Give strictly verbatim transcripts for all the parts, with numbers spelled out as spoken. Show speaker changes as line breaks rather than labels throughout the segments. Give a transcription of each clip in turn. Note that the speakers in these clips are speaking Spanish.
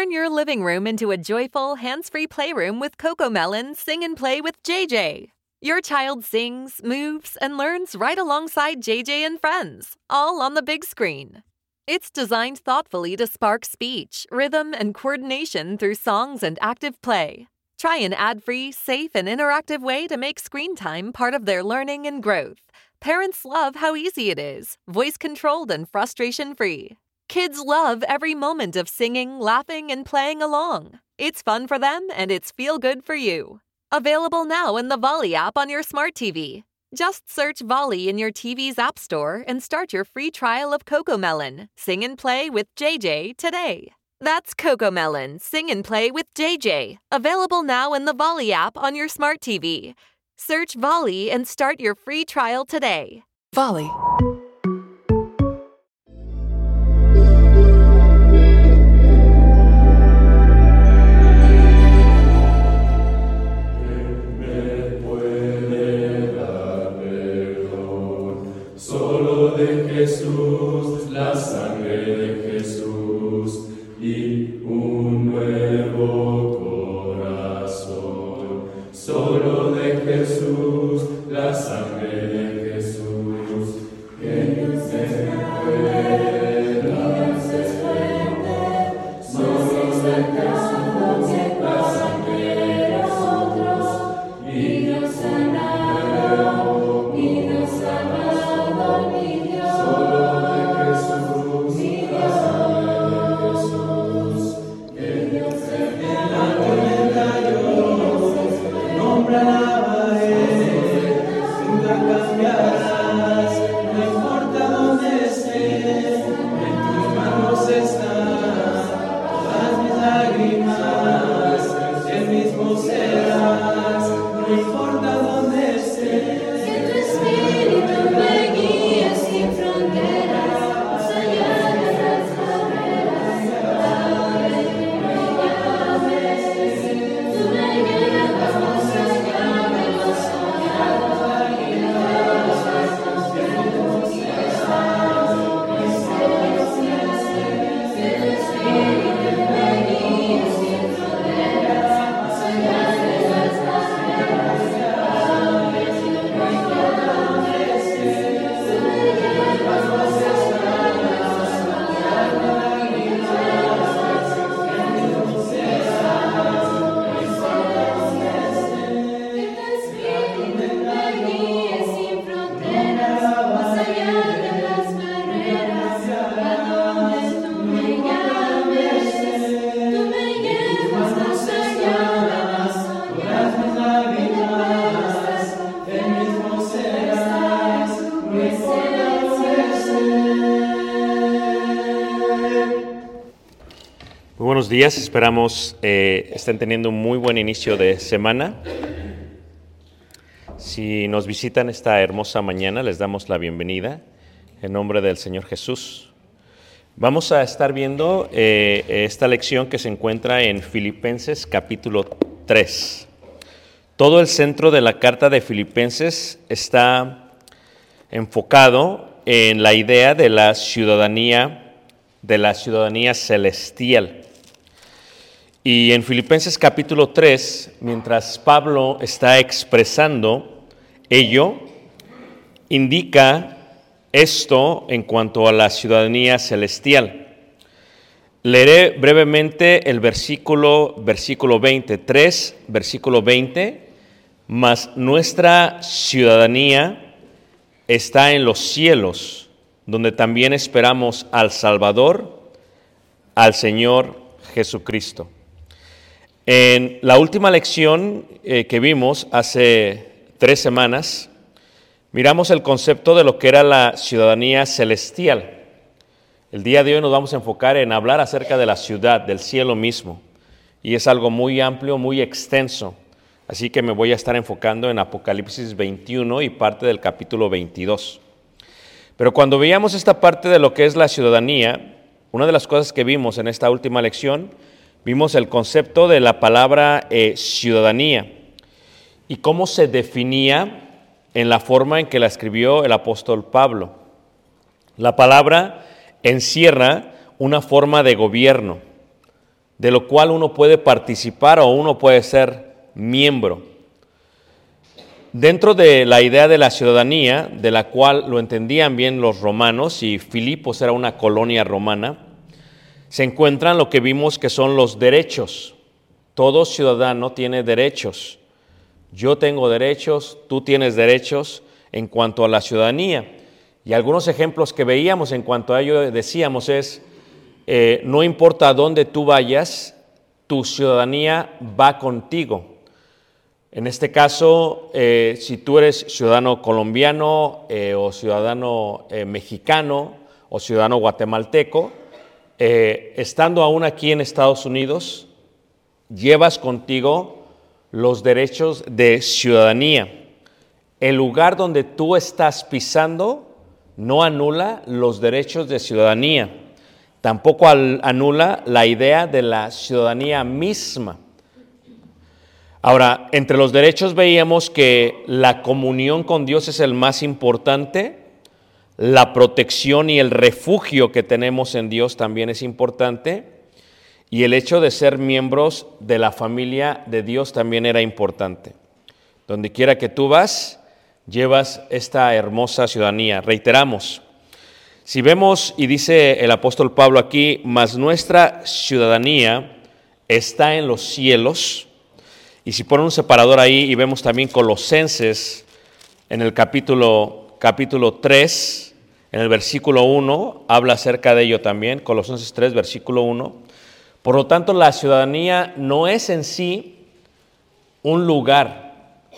Turn your living room into a joyful, hands-free playroom with CoComelon Sing and Play with J J. Your child sings, moves, and learns right alongside J J and friends, all on the big screen. It's designed thoughtfully to spark speech, rhythm, and coordination through songs and active play. Try an ad-free, safe, and interactive way to make screen time part of their learning and growth. Parents love how easy it is, voice-controlled and frustration-free. Kids love every moment of singing, laughing, and playing along. It's fun for them, and it's feel-good for you. Available now in the Volley app on your smart T V. Just search Volley in your T V's app store and start your free trial of CoComelon Sing and Play with J J today. That's CoComelon Sing and Play with J J. Available now in the Volley app on your smart T V. Search Volley and start your free trial today.
Volley.
Jesús, la sangre de Jesús y un nuevo corazón. Solo de Jesús, la sangre de Jesús, que me pueda defender. Solo de Jesús, la sangre de nosotros y nos sanará, y nos sanará, mi Dios.
Buenos días, esperamos eh, estén teniendo un muy buen inicio de semana. Si nos visitan esta hermosa mañana, les damos la bienvenida en nombre del Señor Jesús. Vamos a estar viendo eh, esta lección que se encuentra en Filipenses capítulo tres. Todo el centro de la carta de Filipenses está enfocado en la idea de la ciudadanía, de la ciudadanía celestial. Y en Filipenses capítulo tres, mientras Pablo está expresando ello, indica esto en cuanto a la ciudadanía celestial. Leeré brevemente el versículo, versículo veinte, tres, versículo veinte, mas nuestra ciudadanía está en los cielos, donde también esperamos al Salvador, al Señor Jesucristo. En la última lección eh, que vimos hace tres semanas, miramos el concepto de lo que era la ciudadanía celestial. El día de hoy nos vamos a enfocar en hablar acerca de la ciudad, del cielo mismo. Y es algo muy amplio, muy extenso. Así que me voy a estar enfocando en Apocalipsis veintiuno y parte del capítulo veintidós. Pero cuando veíamos esta parte de lo que es la ciudadanía, una de las cosas que vimos en esta última lección, vimos el concepto de la palabra eh, ciudadanía y cómo se definía en la forma en que la escribió el apóstol Pablo. La palabra encierra una forma de gobierno, de lo cual uno puede participar o uno puede ser miembro. Dentro de la idea de la ciudadanía, de la cual lo entendían bien los romanos, y Filipos era una colonia romana, se encuentran lo que vimos que son los derechos. Todo ciudadano tiene derechos. Yo tengo derechos, tú tienes derechos en cuanto a la ciudadanía. Y algunos ejemplos que veíamos en cuanto a ello decíamos es, eh, no importa a dónde tú vayas, tu ciudadanía va contigo. En este caso, eh, si tú eres ciudadano colombiano eh, o ciudadano eh, mexicano o ciudadano guatemalteco, eh, estando aún aquí en Estados Unidos, llevas contigo los derechos de ciudadanía. El lugar donde tú estás pisando no anula los derechos de ciudadanía, tampoco anula la idea de la ciudadanía misma. Ahora, entre los derechos veíamos que la comunión con Dios es el más importante, la protección y el refugio que tenemos en Dios también es importante, y el hecho de ser miembros de la familia de Dios también era importante. Donde quiera que tú vas, llevas esta hermosa ciudadanía. Reiteramos, si vemos, y dice el apóstol Pablo aquí, mas nuestra ciudadanía está en los cielos, y si ponen un separador ahí y vemos también Colosenses en el capítulo, capítulo tres, en el versículo uno, habla acerca de ello también, Colosenses tres, versículo uno. Por lo tanto, la ciudadanía no es en sí un lugar.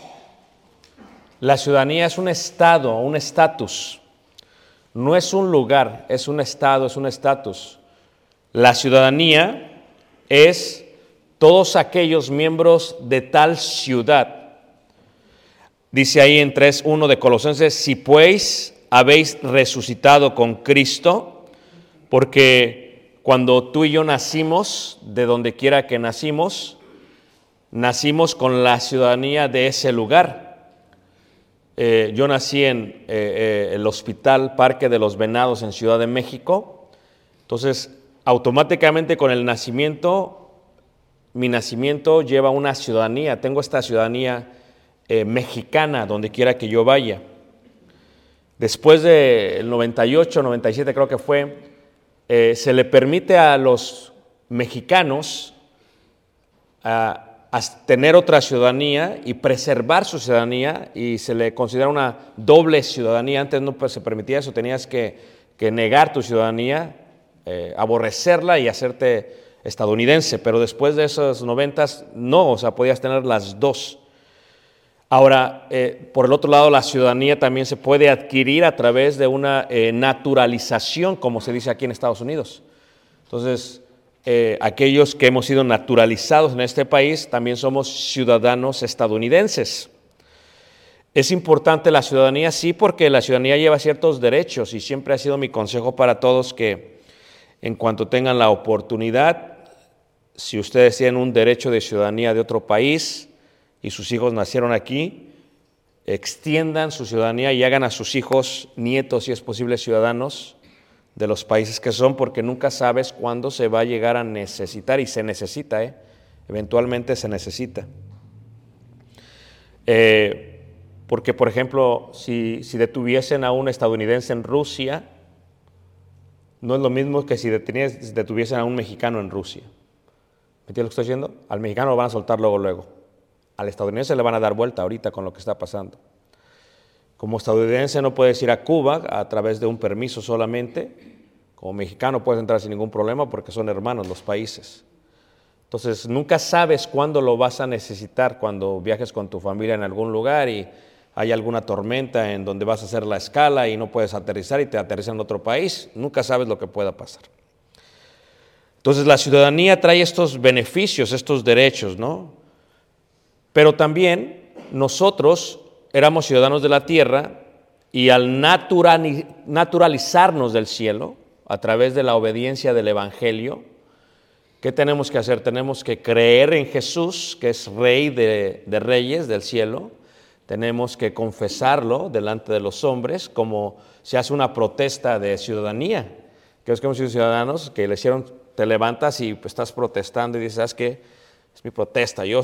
La ciudadanía es un estado, un estatus. No es un lugar, es un estado, es un estatus. La ciudadanía es todos aquellos miembros de tal ciudad. Dice ahí en tres uno de Colosenses, si pues habéis resucitado con Cristo, porque cuando tú y yo nacimos, de donde quiera que nacimos, nacimos con la ciudadanía de ese lugar. Eh, yo nací en eh, eh, el Hospital Parque de los Venados en Ciudad de México, entonces automáticamente con el nacimiento, mi nacimiento lleva una ciudadanía, tengo esta ciudadanía eh, mexicana donde quiera que yo vaya. Después del noventa y ocho, noventa y siete creo que fue, eh, se le permite a los mexicanos a, a tener otra ciudadanía y preservar su ciudadanía, y se le considera una doble ciudadanía. Antes no pues, se permitía eso, tenías que, que negar tu ciudadanía, eh, aborrecerla y hacerte estadounidense, pero después de esos noventas no, o sea, podías tener las dos. Ahora, eh, por el otro lado, la ciudadanía también se puede adquirir a través de una eh, naturalización, como se dice aquí en Estados Unidos. Entonces, eh, aquellos que hemos sido naturalizados en este país, también somos ciudadanos estadounidenses. Es importante la ciudadanía, sí, porque la ciudadanía lleva ciertos derechos, y siempre ha sido mi consejo para todos que en cuanto tengan la oportunidad, si ustedes tienen un derecho de ciudadanía de otro país y sus hijos nacieron aquí, extiendan su ciudadanía y hagan a sus hijos, nietos, si es posible, ciudadanos de los países que son, porque nunca sabes cuándo se va a llegar a necesitar, y se necesita, ¿eh? Eventualmente se necesita. Eh, porque, por ejemplo, si, si detuviesen a un estadounidense en Rusia, no es lo mismo que si detuviesen a un mexicano en Rusia. ¿Me entiendes lo que estoy diciendo? Al mexicano lo van a soltar luego, luego. Al estadounidense le van a dar vuelta ahorita con lo que está pasando. Como estadounidense no puedes ir a Cuba a través de un permiso solamente. Como mexicano puedes entrar sin ningún problema porque son hermanos los países. Entonces nunca sabes cuándo lo vas a necesitar, cuando viajes con tu familia en algún lugar y hay alguna tormenta en donde vas a hacer la escala y no puedes aterrizar y te aterrizan en otro país. Nunca sabes lo que pueda pasar. Entonces la ciudadanía trae estos beneficios, estos derechos, ¿no? Pero también nosotros éramos ciudadanos de la tierra, y al naturalizarnos del cielo a través de la obediencia del Evangelio, ¿qué tenemos que hacer? Tenemos que creer en Jesús, que es Rey de, de Reyes del cielo. Tenemos que confesarlo delante de los hombres, como se hace una protesta de ciudadanía. Que es que hemos sido ciudadanos que le hicieron te levantas y pues, estás protestando y dices, ¿sabes qué? Es mi protesta. Yo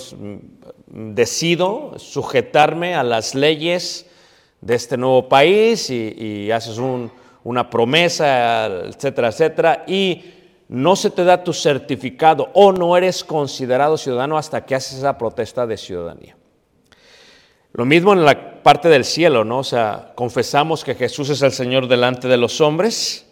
decido sujetarme a las leyes de este nuevo país y, y haces un, una promesa, etcétera, etcétera, y no se te da tu certificado o no eres considerado ciudadano hasta que haces esa protesta de ciudadanía. Lo mismo en la parte del cielo, ¿no? O sea, confesamos que Jesús es el Señor delante de los hombres,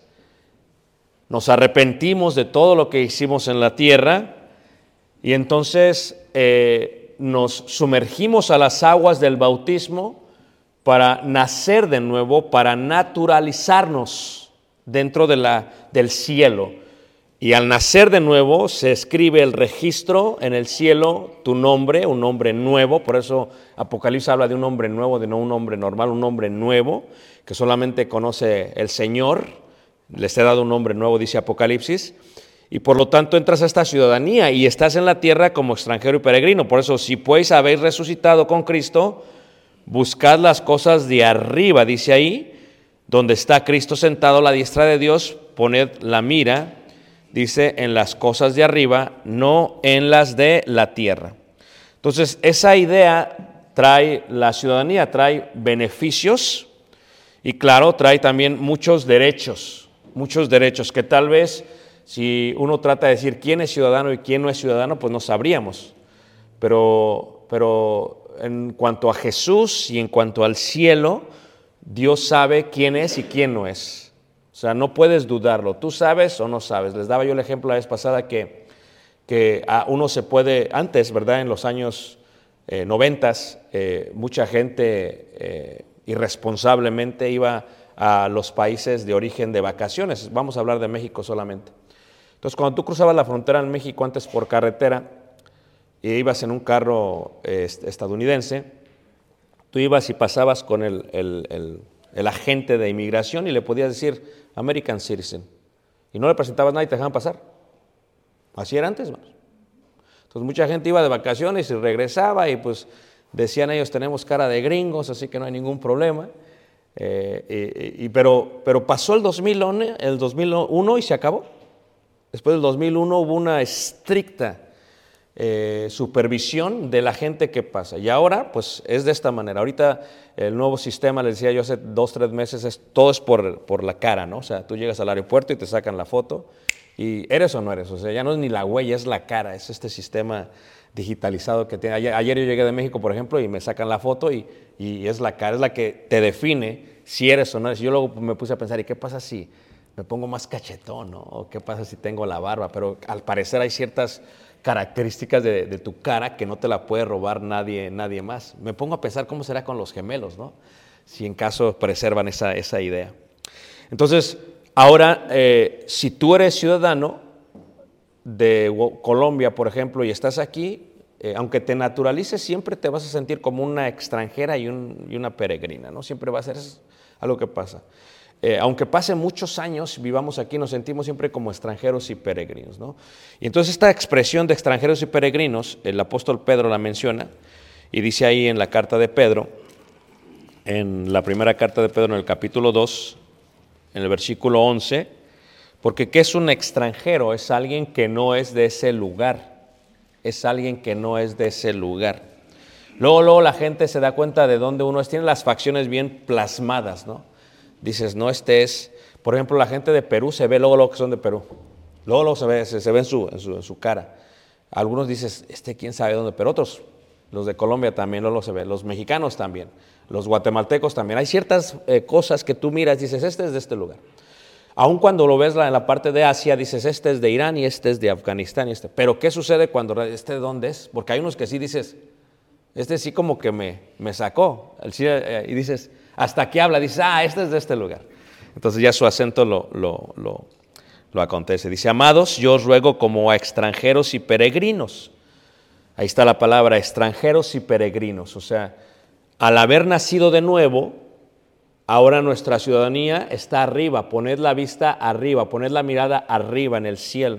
nos arrepentimos de todo lo que hicimos en la tierra y entonces eh, nos sumergimos a las aguas del bautismo para nacer de nuevo, para naturalizarnos dentro de la, del cielo. Y al nacer de nuevo se escribe el registro en el cielo, tu nombre, un nombre nuevo, por eso Apocalipsis habla de un nombre nuevo, de no un nombre normal, un nombre nuevo, que solamente conoce el Señor, les he dado un nombre nuevo, dice Apocalipsis, y por lo tanto entras a esta ciudadanía y estás en la tierra como extranjero y peregrino. Por eso, si pues habéis resucitado con Cristo, buscad las cosas de arriba, dice ahí, donde está Cristo sentado a la diestra de Dios, poned la mira, dice, en las cosas de arriba, no en las de la tierra. Entonces, esa idea trae la ciudadanía, trae beneficios y claro, trae también muchos derechos, muchos derechos que tal vez si uno trata de decir quién es ciudadano y quién no es ciudadano, pues no sabríamos. Pero, pero en cuanto a Jesús y en cuanto al cielo, Dios sabe quién es y quién no es. O sea, no puedes dudarlo. Tú sabes o no sabes. Les daba yo el ejemplo la vez pasada que, que a uno se puede, antes, ¿verdad? En los años eh, noventas, eh, mucha gente eh, irresponsablemente iba a los países de origen de vacaciones. Vamos a hablar de México solamente. Entonces, cuando tú cruzabas la frontera en México antes por carretera y ibas en un carro eh, estadounidense, tú ibas y pasabas con el, el, el, el agente de inmigración y le podías decir American Citizen. Y no le presentabas nada y te dejaban pasar. Así era antes, hermanos. Entonces mucha gente iba de vacaciones y regresaba y pues decían ellos, tenemos cara de gringos, así que no hay ningún problema. Eh, y, y, pero, pero pasó el dos mil uno, el dos mil uno y se acabó. Después del dos mil uno hubo una estricta eh, supervisión de la gente que pasa. Y ahora pues es de esta manera. Ahorita el nuevo sistema, les decía yo hace dos, tres meses, es, todo es por, por la cara, ¿no? O sea, tú llegas al aeropuerto y te sacan la foto y eres o no eres. O sea, ya no es ni la huella, es la cara. Es este sistema digitalizado que tiene. Ayer, ayer yo llegué de México, por ejemplo, y me sacan la foto y, y es la cara, es la que te define si eres o no eres. Yo luego me puse a pensar, ¿y qué pasa si me pongo más cachetón, ¿no? ¿O qué pasa si tengo la barba? Pero al parecer hay ciertas características de, de tu cara que no te la puede robar nadie, nadie más. Me pongo a pensar cómo será con los gemelos, ¿no? Si en caso preservan esa, esa idea. Entonces, ahora, eh, si tú eres ciudadano de Colombia, por ejemplo, y estás aquí, eh, aunque te naturalices, siempre te vas a sentir como una extranjera y, un, y una peregrina, ¿no? Siempre va a ser algo que pasa. Eh, aunque pasen muchos años, vivamos aquí, nos sentimos siempre como extranjeros y peregrinos, ¿no? Y entonces esta expresión de extranjeros y peregrinos, el apóstol Pedro la menciona, y dice ahí en la carta de Pedro, en la primera carta de Pedro, en el capítulo dos, en el versículo once, porque ¿qué es un extranjero? Es alguien que no es de ese lugar, es alguien que no es de ese lugar. Luego, luego la gente se da cuenta de dónde uno es, tiene las facciones bien plasmadas, ¿no? Dices, no, este es, por ejemplo, la gente de Perú se ve luego lo que son de Perú. Luego, luego se ve, se, se ve en, su, en, su, en su cara. Algunos dices, este quién sabe dónde, pero otros, los de Colombia también luego se ve, los mexicanos también, los guatemaltecos también. Hay ciertas eh, cosas que tú miras, dices, este es de este lugar. Aun cuando lo ves en la parte de Asia, dices, este es de Irán y este es de Afganistán y este. Pero ¿qué sucede cuando, este de dónde es? Porque hay unos que sí dices, este sí como que me, me sacó. El, eh, y dices, hasta que habla, dice, ah, este es de este lugar. Entonces ya su acento lo, lo, lo, lo acontece. Dice, amados, yo os ruego como a extranjeros y peregrinos. Ahí está la palabra, extranjeros y peregrinos. O sea, al haber nacido de nuevo, ahora nuestra ciudadanía está arriba. Poned la vista arriba, poned la mirada arriba en el cielo.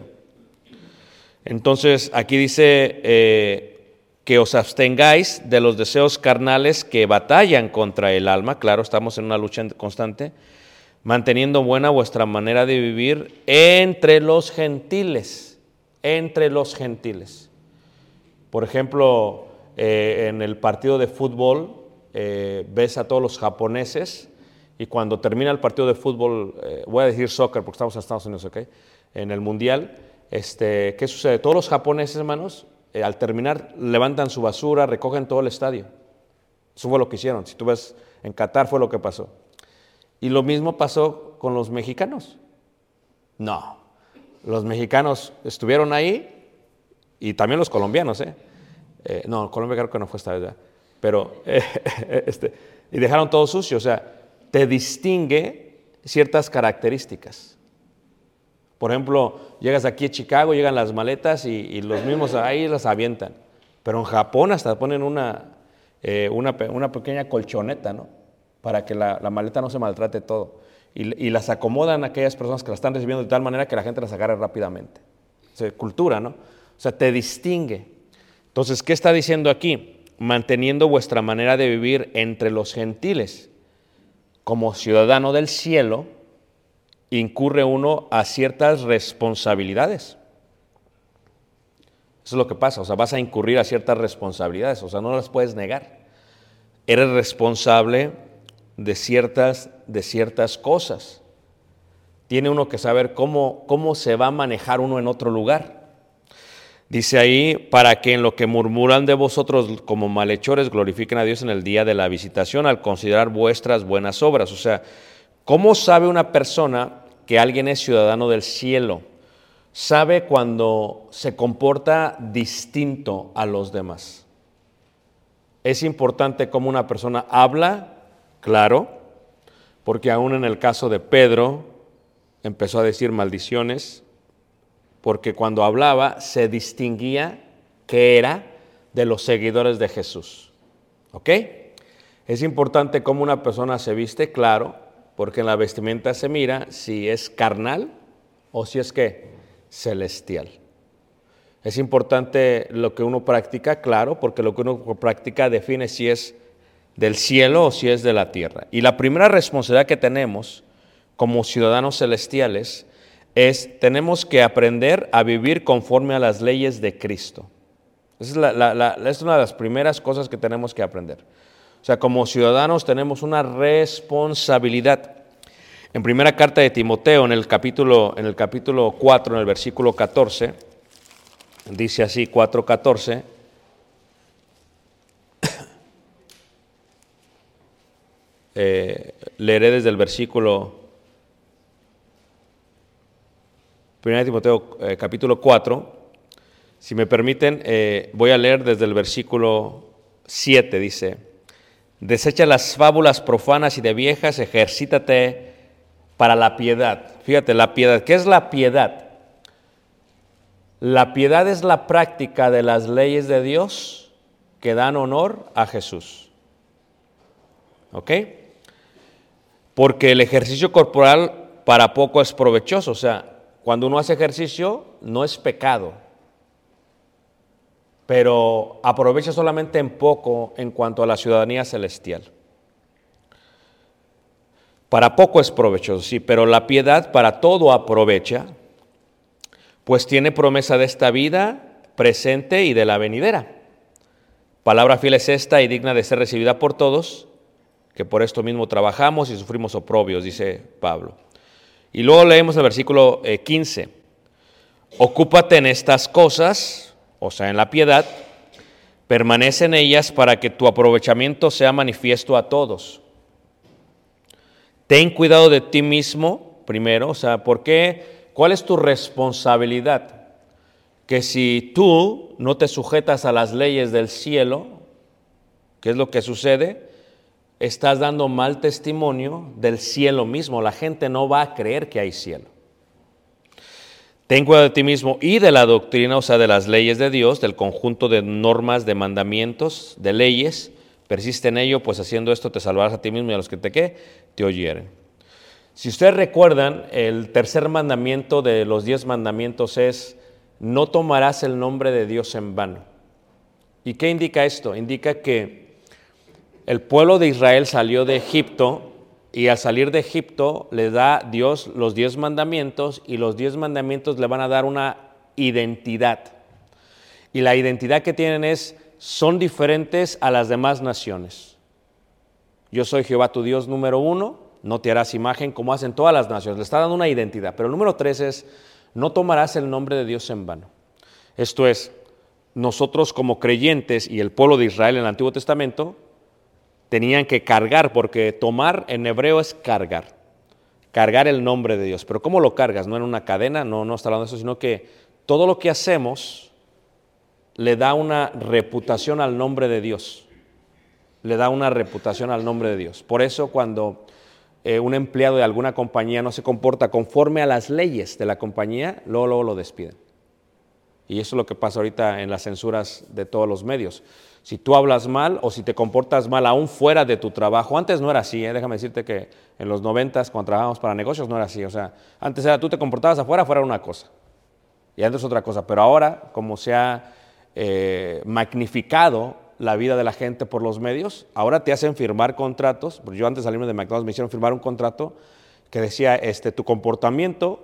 Entonces aquí dice eh, que os abstengáis de los deseos carnales que batallan contra el alma. Claro, estamos en una lucha constante. manteniendo buena vuestra manera de vivir entre los gentiles, entre los gentiles. Por ejemplo, eh, en el partido de fútbol eh, ves a todos los japoneses y cuando termina el partido de fútbol, eh, voy a decir soccer porque estamos en Estados Unidos, ¿ok? En el mundial, este, ¿qué sucede? Todos los japoneses, hermanos, eh, al terminar levantan su basura, recogen todo el estadio. Eso fue lo que hicieron. Si tú ves, en Qatar fue lo que pasó. Y lo mismo pasó con los mexicanos. No, los mexicanos estuvieron ahí y también los colombianos, ¿eh? eh no, Colombia creo que no fue esta vez, ¿verdad? Pero, eh, este, y dejaron todo sucio, o sea, te distingue ciertas características. Por ejemplo, llegas aquí a Chicago, llegan las maletas y, y los mismos ahí las avientan. Pero en Japón hasta ponen una, eh, una, una pequeña colchoneta, ¿no? Para que la, la maleta no se maltrate todo. Y, y las acomodan a aquellas personas que la están recibiendo de tal manera que la gente las agarre rápidamente. O sea, cultura, ¿no? O sea, te distingue. Entonces, ¿qué está diciendo aquí? Manteniendo vuestra manera de vivir entre los gentiles. Como ciudadano del cielo, incurre uno a ciertas responsabilidades. Eso es lo que pasa, o sea, vas a incurrir a ciertas responsabilidades, o sea, no las puedes negar. Eres responsable de ciertas, de ciertas cosas. Tiene uno que saber cómo, cómo se va a manejar uno en otro lugar. Dice ahí, para que en lo que murmuran de vosotros como malhechores glorifiquen a Dios en el día de la visitación al considerar vuestras buenas obras. O sea, ¿cómo sabe una persona que alguien es ciudadano del cielo? Sabe cuando se comporta distinto a los demás. Es importante cómo una persona habla, claro, porque aún en el caso de Pedro empezó a decir maldiciones, porque cuando hablaba se distinguía que era de los seguidores de Jesús. ¿Ok? Es importante cómo una persona se viste, claro, porque en la vestimenta se mira si es carnal o si es ¿qué? Celestial. Es importante lo que uno practica, claro, porque lo que uno practica define si es del cielo o si es de la tierra. Y la primera responsabilidad que tenemos como ciudadanos celestiales es, tenemos que aprender a vivir conforme a las leyes de Cristo. Esa es, la, la, la, es una de las primeras cosas que tenemos que aprender. O sea, como ciudadanos tenemos una responsabilidad. En primera carta de Timoteo, en el capítulo, en el capítulo cuatro, en el versículo catorce, dice así, cuatro catorce, eh, leeré desde el versículo, primera Timoteo, eh, capítulo cuatro, si me permiten, eh, voy a leer desde el versículo siete, dice, desecha las fábulas profanas y de viejas, ejercítate para la piedad. Fíjate, la piedad, ¿qué es la piedad? La piedad es la práctica de las leyes de Dios que dan honor a Jesús. ¿Ok? Porque el ejercicio corporal para poco es provechoso. O sea, cuando uno hace ejercicio no es pecado, pero aprovecha solamente en poco en cuanto a la ciudadanía celestial. Para poco es provechoso, sí, pero la piedad para todo aprovecha, pues tiene promesa de esta vida presente y de la venidera. Palabra fiel es esta y digna de ser recibida por todos, que por esto mismo trabajamos y sufrimos oprobios, dice Pablo. Y luego leemos el versículo eh, quince. Ocúpate en estas cosas, o sea, en la piedad, permanece en ellas para que tu aprovechamiento sea manifiesto a todos. Ten cuidado de ti mismo, primero, o sea, ¿por qué? ¿Cuál es tu responsabilidad? Que si tú no te sujetas a las leyes del cielo, ¿qué es lo que sucede? Estás dando mal testimonio del cielo mismo. La gente no va a creer que hay cielo. Ten cuidado de ti mismo y de la doctrina, o sea, de las leyes de Dios, del conjunto de normas, de mandamientos, de leyes. Persiste en ello, pues haciendo esto te salvarás a ti mismo y a los que te, ¿qué? te oyeren. Si ustedes recuerdan, el tercer mandamiento de los diez mandamientos es: no tomarás el nombre de Dios en vano. ¿Y qué indica esto? Indica que el pueblo de Israel salió de Egipto y al salir de Egipto le da Dios los diez mandamientos, y los diez mandamientos le van a dar una identidad. Y la identidad que tienen es, son diferentes a las demás naciones. Yo soy Jehová tu Dios número uno, no te harás imagen como hacen todas las naciones. Le está dando una identidad. Pero el número tres es, no tomarás el nombre de Dios en vano. Esto es, nosotros como creyentes y el pueblo de Israel en el Antiguo Testamento tenían que cargar, porque tomar en hebreo es cargar, cargar el nombre de Dios. Pero ¿cómo lo cargas? No en una cadena, no, no está hablando de eso, sino que todo lo que hacemos le da una reputación al nombre de Dios, le da una reputación al nombre de Dios. Por eso cuando eh, un empleado de alguna compañía no se comporta conforme a las leyes de la compañía, luego, luego lo despiden. Y eso es lo que pasa ahorita en las censuras de todos los medios. Si tú hablas mal o si te comportas mal aún fuera de tu trabajo, antes no era así, ¿eh? Déjame decirte que en los noventas cuando trabajábamos para negocios no era así, o sea, antes era tú te comportabas afuera, fuera una cosa, y antes otra cosa, pero ahora como se ha eh, magnificado la vida de la gente por los medios, ahora te hacen firmar contratos, porque yo antes de salirme de McDonald's me hicieron firmar un contrato que decía, este, tu comportamiento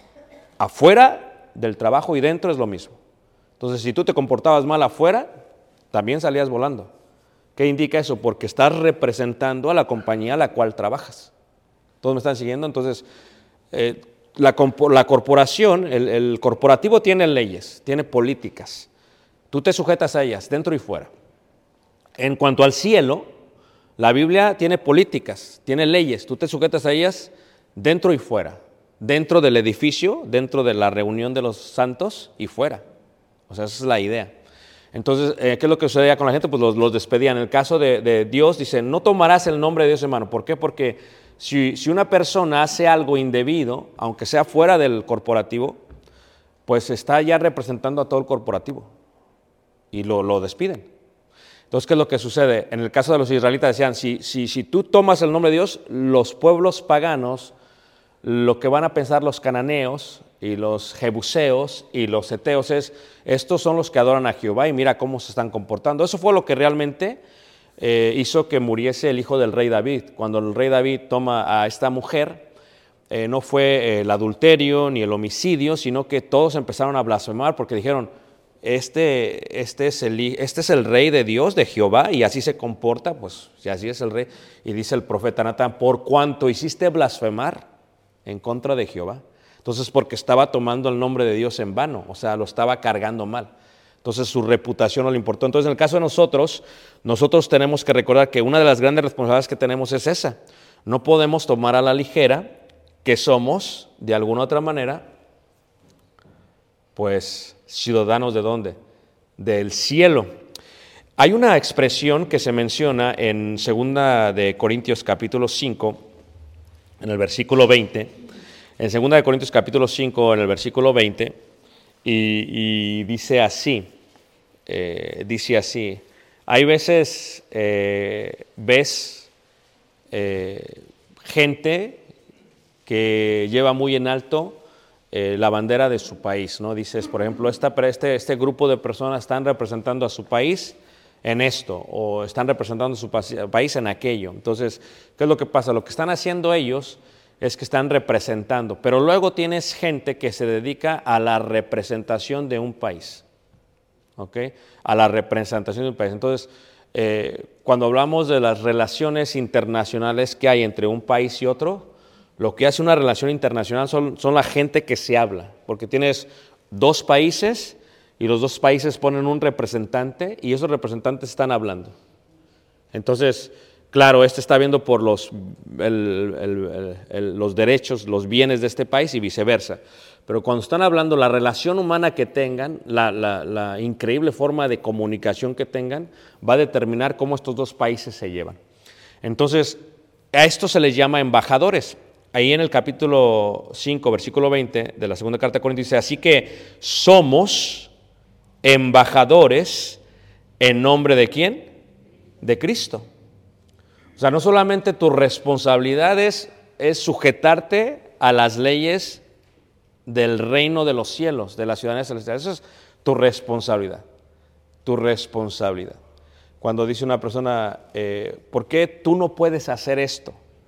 afuera del trabajo y dentro es lo mismo. Entonces, si tú te comportabas mal afuera, también salías volando. ¿Qué indica eso? Porque estás representando a la compañía a la cual trabajas. ¿Todos me están siguiendo? Entonces, eh, la, la corporación, el, el corporativo tiene leyes, tiene políticas. Tú te sujetas a ellas, dentro y fuera. En cuanto al cielo, la Biblia tiene políticas, tiene leyes. Tú te sujetas a ellas dentro y fuera. Dentro del edificio, dentro de la reunión de los santos y fuera. O sea, esa es la idea. Entonces, eh, ¿qué es lo que sucedía con la gente? Pues los, los despedían. En el caso de, de Dios, dice, no tomarás el nombre de Dios en vano. ¿Por qué? Porque si, si una persona hace algo indebido, aunque sea fuera del corporativo, pues está ya representando a todo el corporativo y lo, lo despiden. Entonces, ¿qué es lo que sucede? En el caso de los israelitas decían, si, si, si tú tomas el nombre de Dios, los pueblos paganos, lo que van a pensar los cananeos y los jebuseos y los heteos es, estos son los que adoran a Jehová y mira cómo se están comportando. Eso fue lo que realmente eh, hizo que muriese el hijo del rey David. Cuando el rey David toma a esta mujer, eh, no fue eh, el adulterio ni el homicidio, sino que todos empezaron a blasfemar porque dijeron, este, este, es el, este es el rey de Dios, de Jehová, y así se comporta, pues si así es el rey. Y dice el profeta Natán, por cuanto hiciste blasfemar en contra de Jehová. Entonces, porque estaba tomando el nombre de Dios en vano, o sea, lo estaba cargando mal. Entonces, su reputación no le importó. Entonces, en el caso de nosotros, nosotros tenemos que recordar que una de las grandes responsabilidades que tenemos es esa. No podemos tomar a la ligera que somos, de alguna otra manera, pues, ciudadanos ¿de dónde? Del cielo. Hay una expresión que se menciona en segunda de Corintios capítulo cinco, en el versículo veinte, en segunda de Corintios capítulo cinco, en el versículo veinte, y, y dice así, eh, dice así, hay veces, eh, ves eh, gente que lleva muy en alto eh, la bandera de su país, ¿no? Dices, por ejemplo, esta, este, este grupo de personas están representando a su país en esto, o están representando a su país en aquello. Entonces, ¿qué es lo que pasa? Lo que están haciendo ellos es que están representando, pero luego tienes gente que se dedica a la representación de un país, ¿ok? A la representación de un país. Entonces, eh, cuando hablamos de las relaciones internacionales que hay entre un país y otro, lo que hace una relación internacional son, son la gente que se habla, porque tienes dos países y los dos países ponen un representante y esos representantes están hablando. Entonces, claro, este está viendo por los, el, el, el, el, los derechos, los bienes de este país y viceversa. Pero cuando están hablando, la relación humana que tengan, la, la, la increíble forma de comunicación que tengan, va a determinar cómo estos dos países se llevan. Entonces, a esto se les llama embajadores. Ahí en el capítulo cinco, versículo veinte de la segunda carta de Corintios dice, así que somos embajadores en nombre de ¿quién? De Cristo. O sea, no solamente tu responsabilidad es, es sujetarte a las leyes del reino de los cielos, de la ciudadanía celestial. Eso es tu responsabilidad, tu responsabilidad. Cuando dice una persona, eh, ¿por qué tú no puedes hacer esto?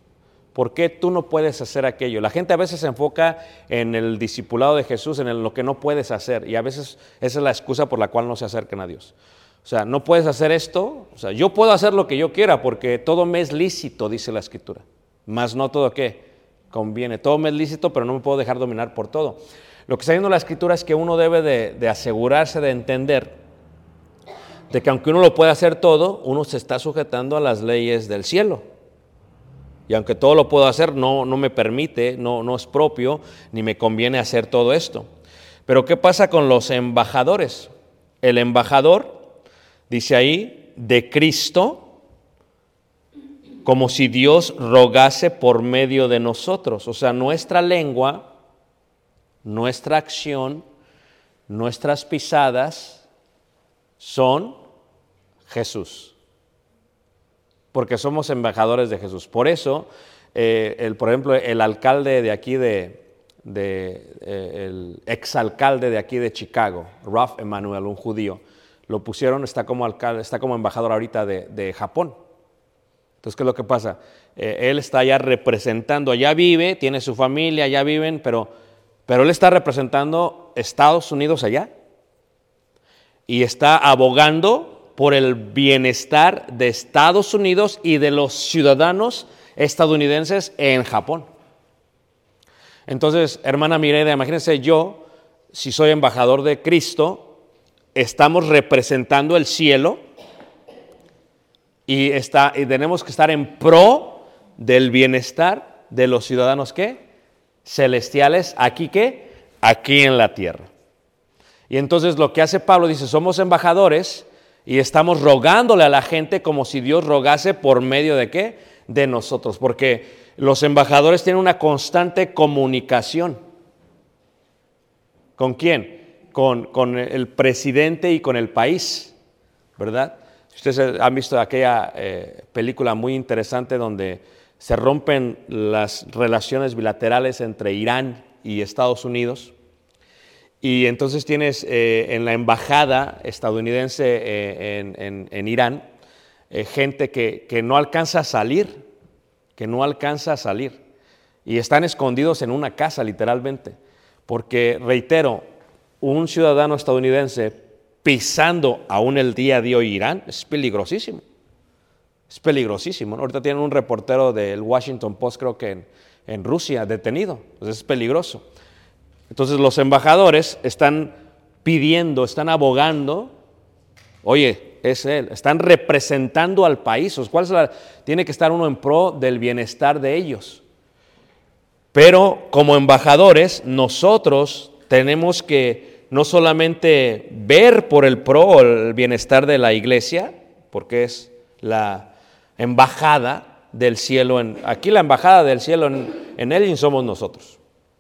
¿Por qué tú no puedes hacer aquello? La gente a veces se enfoca en el discipulado de Jesús, en el- lo que no puedes hacer, y a veces esa es la excusa por la cual no se acercan a Dios. O sea, no puedes hacer esto, o sea, yo puedo hacer lo que yo quiera porque todo me es lícito, dice la Escritura. Mas no todo ¿qué? Conviene. Todo me es lícito, pero no me puedo dejar dominar por todo. Lo que está diciendo la Escritura es que uno debe de, de asegurarse de entender de que aunque uno lo puede hacer todo, uno se está sujetando a las leyes del cielo. Y aunque todo lo puedo hacer, no, no me permite, no, no es propio, ni me conviene hacer todo esto. Pero ¿qué pasa con los embajadores? El embajador, dice ahí, de Cristo, como si Dios rogase por medio de nosotros. O sea, nuestra lengua, nuestra acción, nuestras pisadas son Jesús. Porque somos embajadores de Jesús. Por eso, eh, el, por ejemplo, el alcalde de aquí de, de eh, el exalcalde de aquí de Chicago, Ralph Emanuel, un judío, lo pusieron, está como alcalde, está como embajador ahorita de, de Japón. Entonces, ¿qué es lo que pasa? Eh, él está allá representando, allá vive, tiene su familia, allá viven, pero, pero él está representando Estados Unidos allá y está abogando por el bienestar de Estados Unidos y de los ciudadanos estadounidenses en Japón. Entonces, hermana Mireya, imagínense yo, si soy embajador de Cristo, estamos representando el cielo y, está, y tenemos que estar en pro del bienestar de los ciudadanos ¿qué? Celestiales, ¿aquí qué? Aquí en la tierra. Y entonces lo que hace Pablo dice, somos embajadores y estamos rogándole a la gente como si Dios rogase por medio de ¿qué? De nosotros, porque los embajadores tienen una constante comunicación. ¿Con quién? Con, con el presidente y con el país, ¿verdad? Ustedes han visto aquella eh, película muy interesante donde se rompen las relaciones bilaterales entre Irán y Estados Unidos. Y entonces tienes eh, en la embajada estadounidense eh, en, en, en Irán eh, gente que, que no alcanza a salir, que no alcanza a salir. Y están escondidos en una casa literalmente. Porque, reitero, un ciudadano estadounidense pisando aún el día a día Irán es peligrosísimo. Es peligrosísimo, ¿no? Ahorita tienen un reportero del Washington Post, creo que en, en Rusia, detenido. Entonces es peligroso. Entonces los embajadores están pidiendo, están abogando, oye, es él, están representando al país. ¿Cuál es la? Tiene que estar uno en pro del bienestar de ellos. Pero como embajadores, nosotros tenemos que no solamente ver por el pro o el bienestar de la iglesia, porque es la embajada del cielo, en, aquí la embajada del cielo en, en Elgin somos nosotros.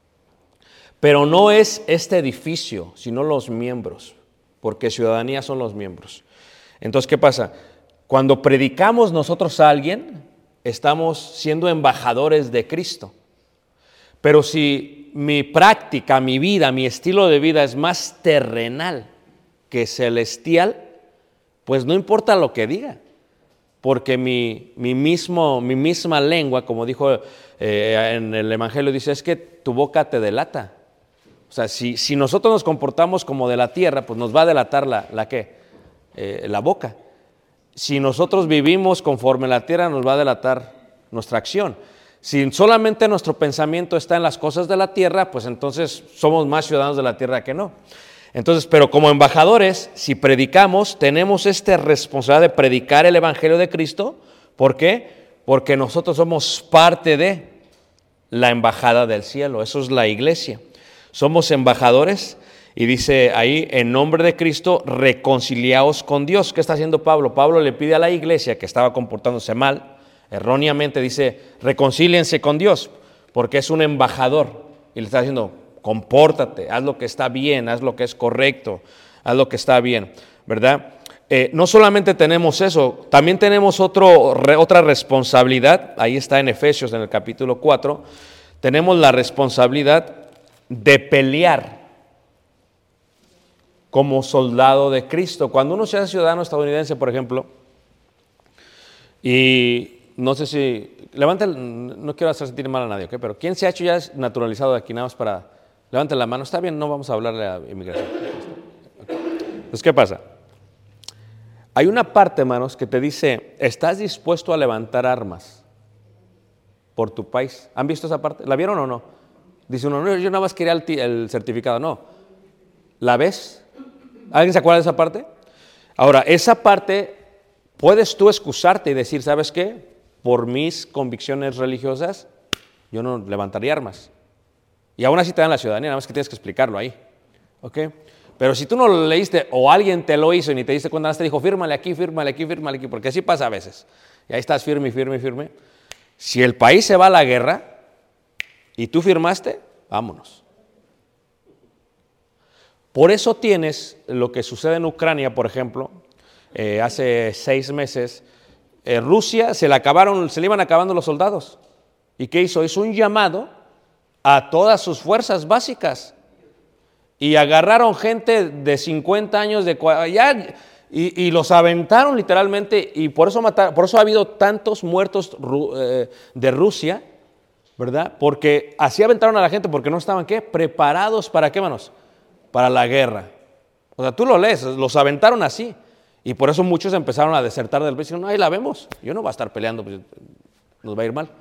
Pero no es este edificio, sino los miembros, porque ciudadanía son los miembros. Entonces, ¿qué pasa? Cuando predicamos nosotros a alguien, estamos siendo embajadores de Cristo. Pero si mi práctica, mi vida, mi estilo de vida es más terrenal que celestial, pues no importa lo que diga, porque mi, mi, mismo, mi misma lengua, como dijo eh, en el Evangelio, dice, es que tu boca te delata. O sea, si, si nosotros nos comportamos como de la tierra, pues nos va a delatar la, la ¿qué? Eh, la boca. Si nosotros vivimos conforme la tierra, nos va a delatar nuestra acción. Si solamente nuestro pensamiento está en las cosas de la tierra, pues entonces somos más ciudadanos de la tierra que no. Entonces, pero como embajadores, si predicamos, tenemos esta responsabilidad de predicar el Evangelio de Cristo. ¿Por qué? Porque nosotros somos parte de la embajada del cielo. Eso es la iglesia. Somos embajadores y dice ahí, en nombre de Cristo, reconciliaos con Dios. ¿Qué está haciendo Pablo? Pablo le pide a la iglesia que estaba comportándose mal, erróneamente dice, reconcíliense con Dios, porque es un embajador. Y le está diciendo, compórtate, haz lo que está bien, haz lo que es correcto, haz lo que está bien, ¿verdad? Eh, no solamente tenemos eso, también tenemos otro, re, otra responsabilidad, ahí está en Efesios en el capítulo cuatro, tenemos la responsabilidad de pelear como soldado de Cristo. Cuando uno sea ciudadano estadounidense, por ejemplo, y no sé si, levanta, el, no quiero hacer sentir mal a nadie, ¿ok? Pero ¿quién se ha hecho ya naturalizado de aquí nada más para, levante la mano, está bien, no vamos a hablarle a inmigración. Entonces, ¿qué pasa? Hay una parte, hermanos, que te dice, ¿estás dispuesto a levantar armas por tu país? ¿Han visto esa parte? ¿La vieron o no? Dice uno, no, yo nada más quería el, el certificado. No. ¿La ves? ¿Alguien se acuerda de esa parte? Ahora, esa parte, puedes tú excusarte y decir, ¿sabes qué? Por mis convicciones religiosas, yo no levantaría armas. Y aún así te dan la ciudadanía, nada más que tienes que explicarlo ahí. ¿Ok? Pero si tú no lo leíste o alguien te lo hizo y ni te diste cuenta, nada más te dijo, fírmale aquí, fírmale aquí, fírmale aquí, porque así pasa a veces. Y ahí estás firme, firme, firme. Si el país se va a la guerra y tú firmaste, vámonos. Por eso tienes lo que sucede en Ucrania, por ejemplo, eh, hace seis meses, eh, Rusia se le acabaron, se le iban acabando los soldados. ¿Y qué hizo? Hizo un llamado a todas sus fuerzas básicas. Y agarraron gente de cincuenta años, de ya, y, y los aventaron literalmente, y por eso, mataron, por eso ha habido tantos muertos eh, de Rusia, ¿verdad? Porque así aventaron a la gente, porque no estaban, ¿qué? Preparados para, ¿qué, manos? Para la guerra. O sea, tú lo lees, los aventaron así, y por eso muchos empezaron a desertar del país, y dijeron, no, ahí la vemos, yo no voy a estar peleando, pues, nos va a ir mal.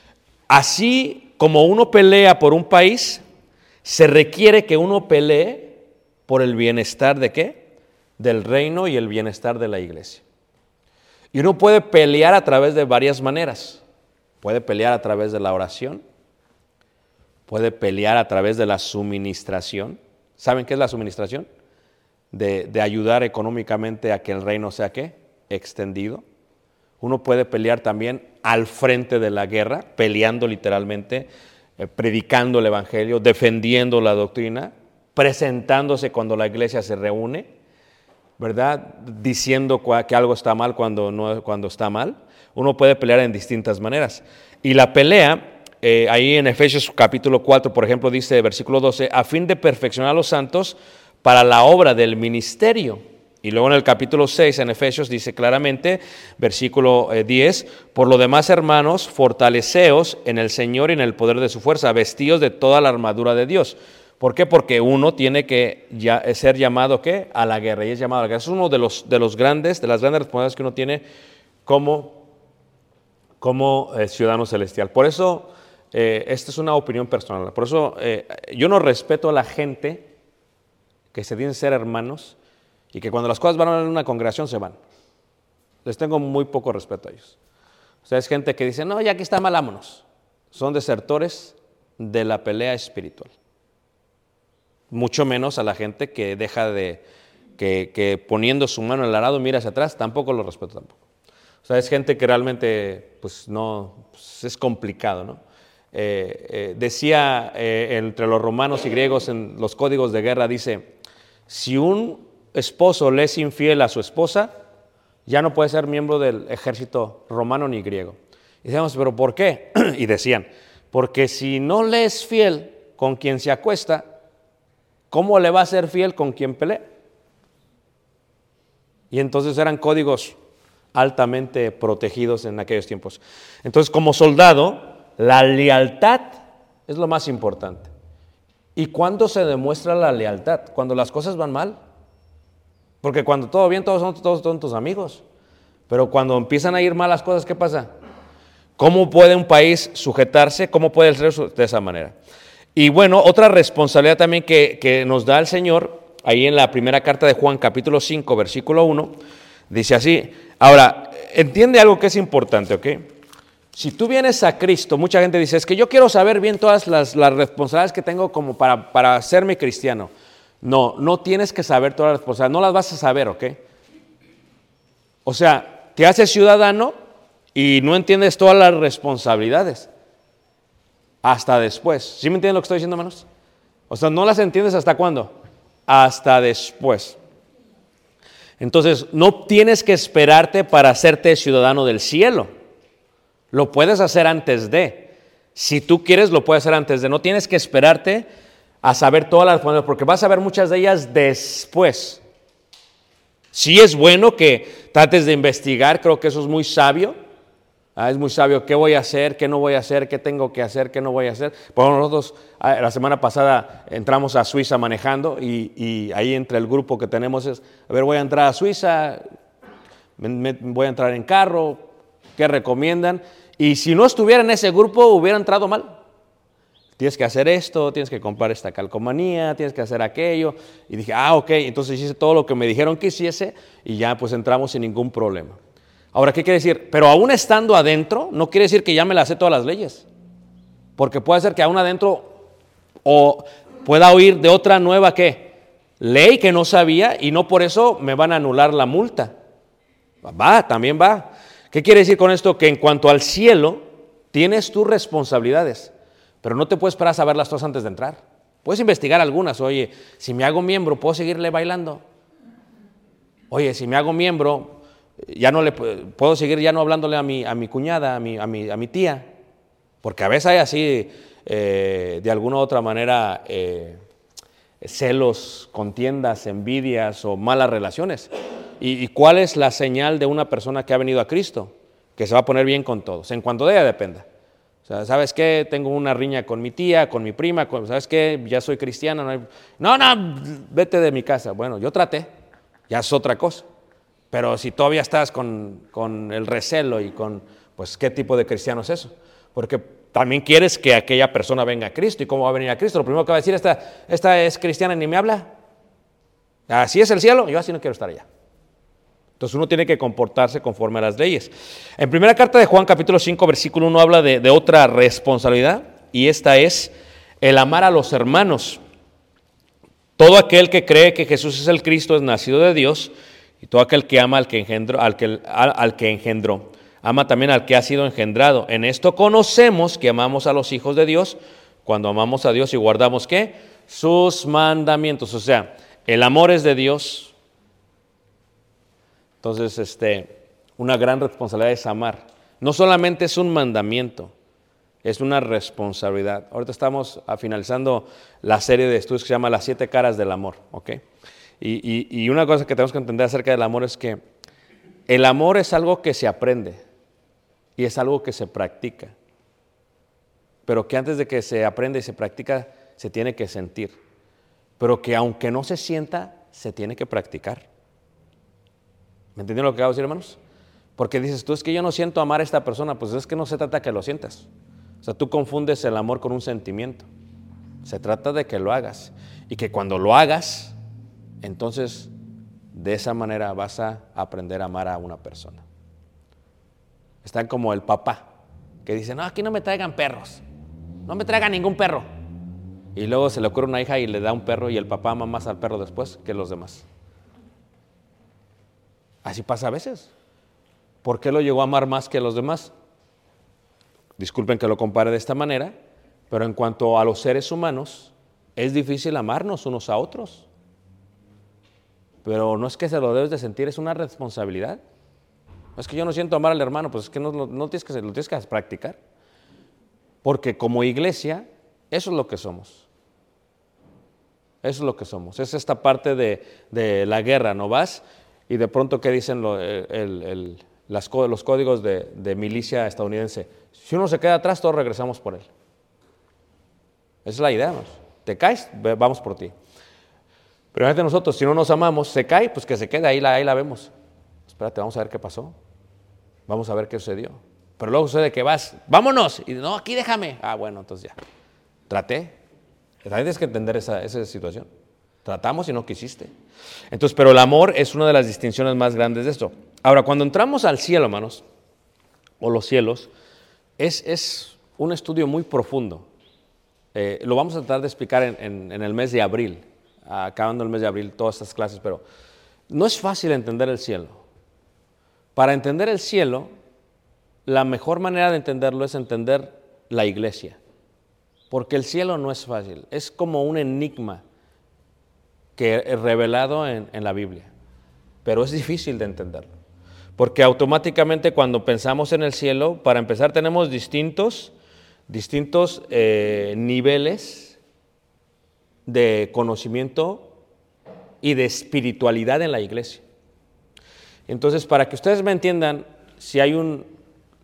Así como uno pelea por un país, se requiere que uno pelee por el bienestar de qué? Del reino y el bienestar de la iglesia. Y uno puede pelear a través de varias maneras. Puede pelear a través de la oración. Puede pelear a través de la suministración. ¿Saben qué es la suministración? De, de ayudar económicamente a que el reino sea ¿qué? Extendido. Uno puede pelear también al frente de la guerra, peleando literalmente, predicando el evangelio, defendiendo la doctrina, presentándose cuando la iglesia se reúne, ¿verdad? Diciendo que algo está mal cuando, no, cuando está mal. Uno puede pelear en distintas maneras. Y la pelea, eh, ahí en Efesios capítulo cuatro, por ejemplo, dice, versículo doce, a fin de perfeccionar a los santos para la obra del ministerio. Y luego en el capítulo seis, en Efesios, dice claramente, versículo diez, por lo demás, hermanos, fortaleceos en el Señor y en el poder de su fuerza, vestidos de toda la armadura de Dios. ¿Por qué? Porque uno tiene que ya, ser llamado, ¿qué? A la guerra, y es llamado a la guerra. Es uno de los, de los grandes, de las grandes responsabilidades que uno tiene como, como eh, ciudadano celestial. Por eso, eh, esta es una opinión personal. Por eso, eh, yo no respeto a la gente que se dicen ser hermanos, y que cuando las cosas van a una congregación se van. Les tengo muy poco respeto a ellos. O sea, es gente que dice, no, ya aquí está mal, vámonos. Son desertores de la pelea espiritual. Mucho menos a la gente que deja de, que, que poniendo su mano en el arado mira hacia atrás, tampoco lo respeto tampoco. O sea, es gente que realmente, pues no, pues es complicado, ¿no? Eh, eh, decía eh, entre los romanos y griegos en los códigos de guerra, dice, si un esposo le es infiel a su esposa, ya no puede ser miembro del ejército romano ni griego. Y decíamos, ¿pero por qué? Y decían, porque si no le es fiel con quien se acuesta, ¿cómo le va a ser fiel con quien pelea? Y entonces eran códigos altamente protegidos en aquellos tiempos. Entonces, como soldado, la lealtad es lo más importante. ¿Y cuándo se demuestra la lealtad? Cuando las cosas van mal. Porque cuando todo bien, todos son, todos son tus amigos. Pero cuando empiezan a ir mal las cosas, ¿qué pasa? ¿Cómo puede un país sujetarse? ¿Cómo puede ser de esa manera? Y bueno, otra responsabilidad también que, que nos da el Señor, ahí en la primera carta de Juan, capítulo cinco, versículo uno, dice así. Ahora, entiende algo que es importante, ¿ok? Si tú vienes a Cristo, mucha gente dice, es que yo quiero saber bien todas las, las responsabilidades que tengo como para, para serme cristiano. No, no tienes que saber todas las responsabilidades, no las vas a saber, ¿ok? O sea, te haces ciudadano y no entiendes todas las responsabilidades hasta después. ¿Sí me entienden lo que estoy diciendo, hermanos? O sea, no las entiendes hasta cuándo, hasta después. Entonces, no tienes que esperarte para hacerte ciudadano del cielo. Lo puedes hacer antes de. Si tú quieres, lo puedes hacer antes de. No tienes que esperarte a saber todas las responsabilidades, porque vas a ver muchas de ellas después. Sí es bueno que trates de investigar, creo que eso es muy sabio, Ah, es muy sabio, ¿qué voy a hacer? ¿Qué no voy a hacer? ¿Qué tengo que hacer? ¿Qué no voy a hacer? Por ejemplo, nosotros ah, la semana pasada entramos a Suiza manejando y, y ahí entre el grupo que tenemos es, a ver, voy a entrar a Suiza, me, me, voy a entrar en carro, ¿qué recomiendan? Y si no estuviera en ese grupo, hubiera entrado mal. Tienes que hacer esto, tienes que comprar esta calcomanía, tienes que hacer aquello. Y dije, ah, ok, entonces hice todo lo que me dijeron que hiciese y ya pues entramos sin ningún problema. Ahora, ¿qué quiere decir? Pero aún estando adentro, no quiere decir que ya me las sé todas las leyes. Porque puede ser que aún adentro o pueda oír de otra nueva, ¿qué? Ley que no sabía y no por eso me van a anular la multa. Va, también va. ¿Qué quiere decir con esto? Que en cuanto al cielo, tienes tus responsabilidades, pero no te puedes esperar a saberlas todas antes de entrar. Puedes investigar algunas. Oye, si me hago miembro, ¿puedo seguirle bailando? Oye, si me hago miembro, ya no le puedo seguir ya no hablándole a mi, a mi cuñada, a mi, a, mi, a mi tía, porque a veces hay así, eh, de alguna u otra manera, eh, celos, contiendas, envidias o malas relaciones. ¿Y, ¿Y cuál es la señal de una persona que ha venido a Cristo? Que se va a poner bien con todos, en cuanto de ella dependa. O sea, ¿sabes qué? Tengo una riña con mi tía, con mi prima, con, ¿sabes qué? Ya soy cristiano. No, hay... no, no, vete de mi casa. Bueno, yo traté, ya es otra cosa. Pero si todavía estás con, con el recelo y con, pues, ¿qué tipo de cristiano es eso? Porque también quieres que aquella persona venga a Cristo. ¿Y cómo va a venir a Cristo? Lo primero que va a decir, esta, esta es cristiana y ni me habla. Así es el cielo, yo así no quiero estar allá. Entonces uno tiene que comportarse conforme a las leyes. En primera carta de Juan, capítulo cinco, versículo uno, habla de, de otra responsabilidad, y esta es el amar a los hermanos. Todo aquel que cree que Jesús es el Cristo es nacido de Dios, y todo aquel que ama al que engendró, al que, al, al que engendró, ama también al que ha sido engendrado. En esto conocemos que amamos a los hijos de Dios, cuando amamos a Dios y guardamos, ¿qué? Sus mandamientos. O sea, el amor es de Dios. Entonces, este, una gran responsabilidad es amar. No solamente es un mandamiento, es una responsabilidad. Ahorita estamos finalizando la serie de estudios que se llama Las siete caras del amor, ¿ok? Y, y, y una cosa que tenemos que entender acerca del amor es que el amor es algo que se aprende y es algo que se practica. Pero que antes de que se aprenda y se practica, se tiene que sentir. Pero que aunque no se sienta, se tiene que practicar. ¿Me entendieron lo que acabo de decir, hermanos? Porque dices, tú es que yo no siento amar a esta persona, pues es que no se trata que lo sientas. O sea, tú confundes el amor con un sentimiento. Se trata de que lo hagas. Y que cuando lo hagas, entonces de esa manera vas a aprender a amar a una persona. Están como el papá, que dice, no, aquí no me traigan perros. No me traigan ningún perro. Y luego se le ocurre una hija y le da un perro y el papá ama más al perro después que los demás. Así pasa a veces. ¿Por qué lo llegó a amar más que los demás? Disculpen que lo compare de esta manera, pero en cuanto a los seres humanos, es difícil amarnos unos a otros. Pero no es que se lo debes de sentir, es una responsabilidad. Es que yo no siento amar al hermano, pues es que no, no, no tienes que, lo tienes que practicar. Porque como iglesia, eso es lo que somos. Eso es lo que somos. Es esta parte de, de la guerra, ¿no vas? Y de pronto, ¿qué dicen lo, el, el, las, los códigos de, de milicia estadounidense? Si uno se queda atrás, todos regresamos por él. Esa es la idea, ¿no? Te caes, vamos por ti. Pero fíjate nosotros, si no nos amamos, se cae, pues que se quede, ahí la, ahí la vemos. Espérate, vamos a ver qué pasó. Vamos a ver qué sucedió. Pero luego sucede que vas, vámonos. Y no, aquí déjame. Ah, bueno, entonces ya. Traté. También tienes que entender esa, esa situación. Tratamos y no quisiste. Entonces, pero el amor es una de las distinciones más grandes de esto. Ahora, cuando entramos al cielo, hermanos, o los cielos, es, es un estudio muy profundo. Eh, lo vamos a tratar de explicar en, en, en el mes de abril, acabando el mes de abril, todas estas clases, pero no es fácil entender el cielo. Para entender el cielo, la mejor manera de entenderlo es entender la iglesia. Porque el cielo no es fácil, es como un enigma que es revelado en, en la Biblia, pero es difícil de entenderlo, porque automáticamente cuando pensamos en el cielo, para empezar tenemos distintos, distintos eh, niveles de conocimiento y de espiritualidad en la iglesia. Entonces, para que ustedes me entiendan, si hay un,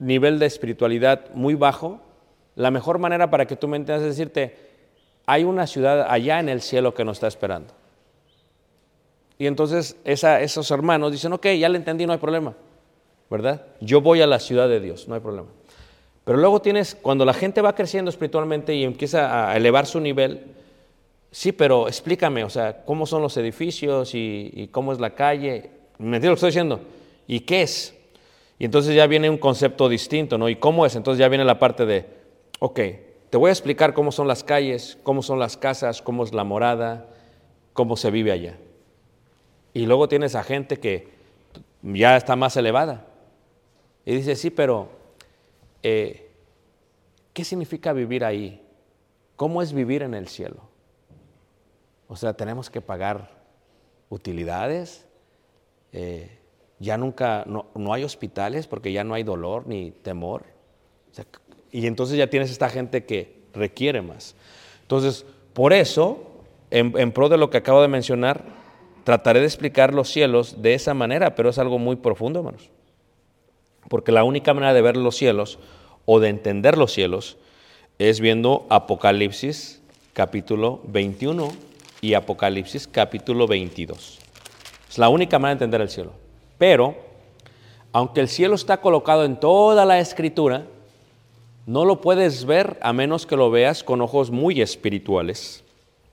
nivel de espiritualidad muy bajo, la mejor manera para que tú me entiendas es decirte, hay una ciudad allá en el cielo que nos está esperando. Y entonces esa, esos hermanos dicen, ok, ya le entendí, no hay problema, ¿verdad? Yo voy a la ciudad de Dios, no hay problema. Pero luego tienes, cuando la gente va creciendo espiritualmente y empieza a elevar su nivel, sí, pero explícame, o sea, ¿cómo son los edificios y, y cómo es la calle? ¿Me entiendes lo que estoy diciendo? ¿Y qué es? Y entonces ya viene un concepto distinto, ¿no? ¿Y cómo es? Entonces ya viene la parte de, ok, te voy a explicar cómo son las calles, cómo son las casas, cómo es la morada, cómo se vive allá. Y luego tienes a gente que ya está más elevada. Y dice, sí, pero eh, ¿qué significa vivir ahí? ¿Cómo es vivir en el cielo? O sea, tenemos que pagar utilidades. Eh, ya nunca, no, no hay hospitales porque ya no hay dolor ni temor. O sea, y entonces ya tienes esta gente que requiere más. Entonces, por eso, en, en pro de lo que acabo de mencionar, trataré de explicar los cielos de esa manera, pero es algo muy profundo, hermanos. Porque la única manera de ver los cielos o de entender los cielos es viendo Apocalipsis capítulo veintiuno y Apocalipsis capítulo veintidós. Es la única manera de entender el cielo. Pero, aunque el cielo está colocado en toda la Escritura, no lo puedes ver a menos que lo veas con ojos muy espirituales.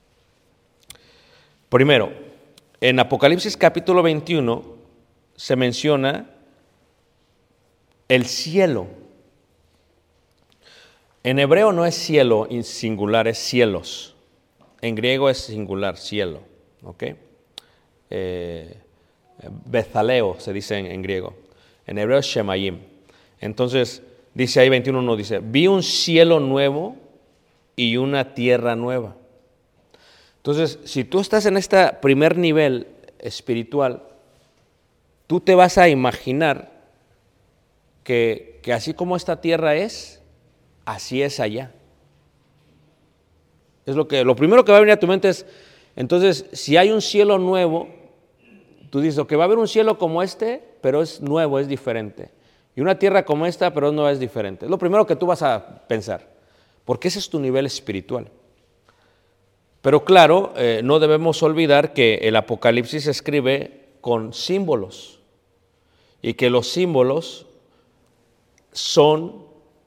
Primero, en Apocalipsis capítulo veintiuno se menciona el cielo. En hebreo no es cielo singular, es cielos. En griego es singular, cielo. ¿Ok? Eh, Bezaleo se dice en, en griego. En hebreo es Shemayim. Entonces, dice ahí veintiuno uno, dice, vi un cielo nuevo y una tierra nueva. Entonces, si tú estás en este primer nivel espiritual, tú te vas a imaginar que, que así como esta tierra es, así es allá. Es lo que, lo primero que va a venir a tu mente es, entonces, si hay un cielo nuevo, tú dices, que va a haber un cielo como este, pero es nuevo, es diferente. Y una tierra como esta, pero no es diferente. Es lo primero que tú vas a pensar, porque ese es tu nivel espiritual. Pero claro, eh, no debemos olvidar que el Apocalipsis se escribe con símbolos y que los símbolos son,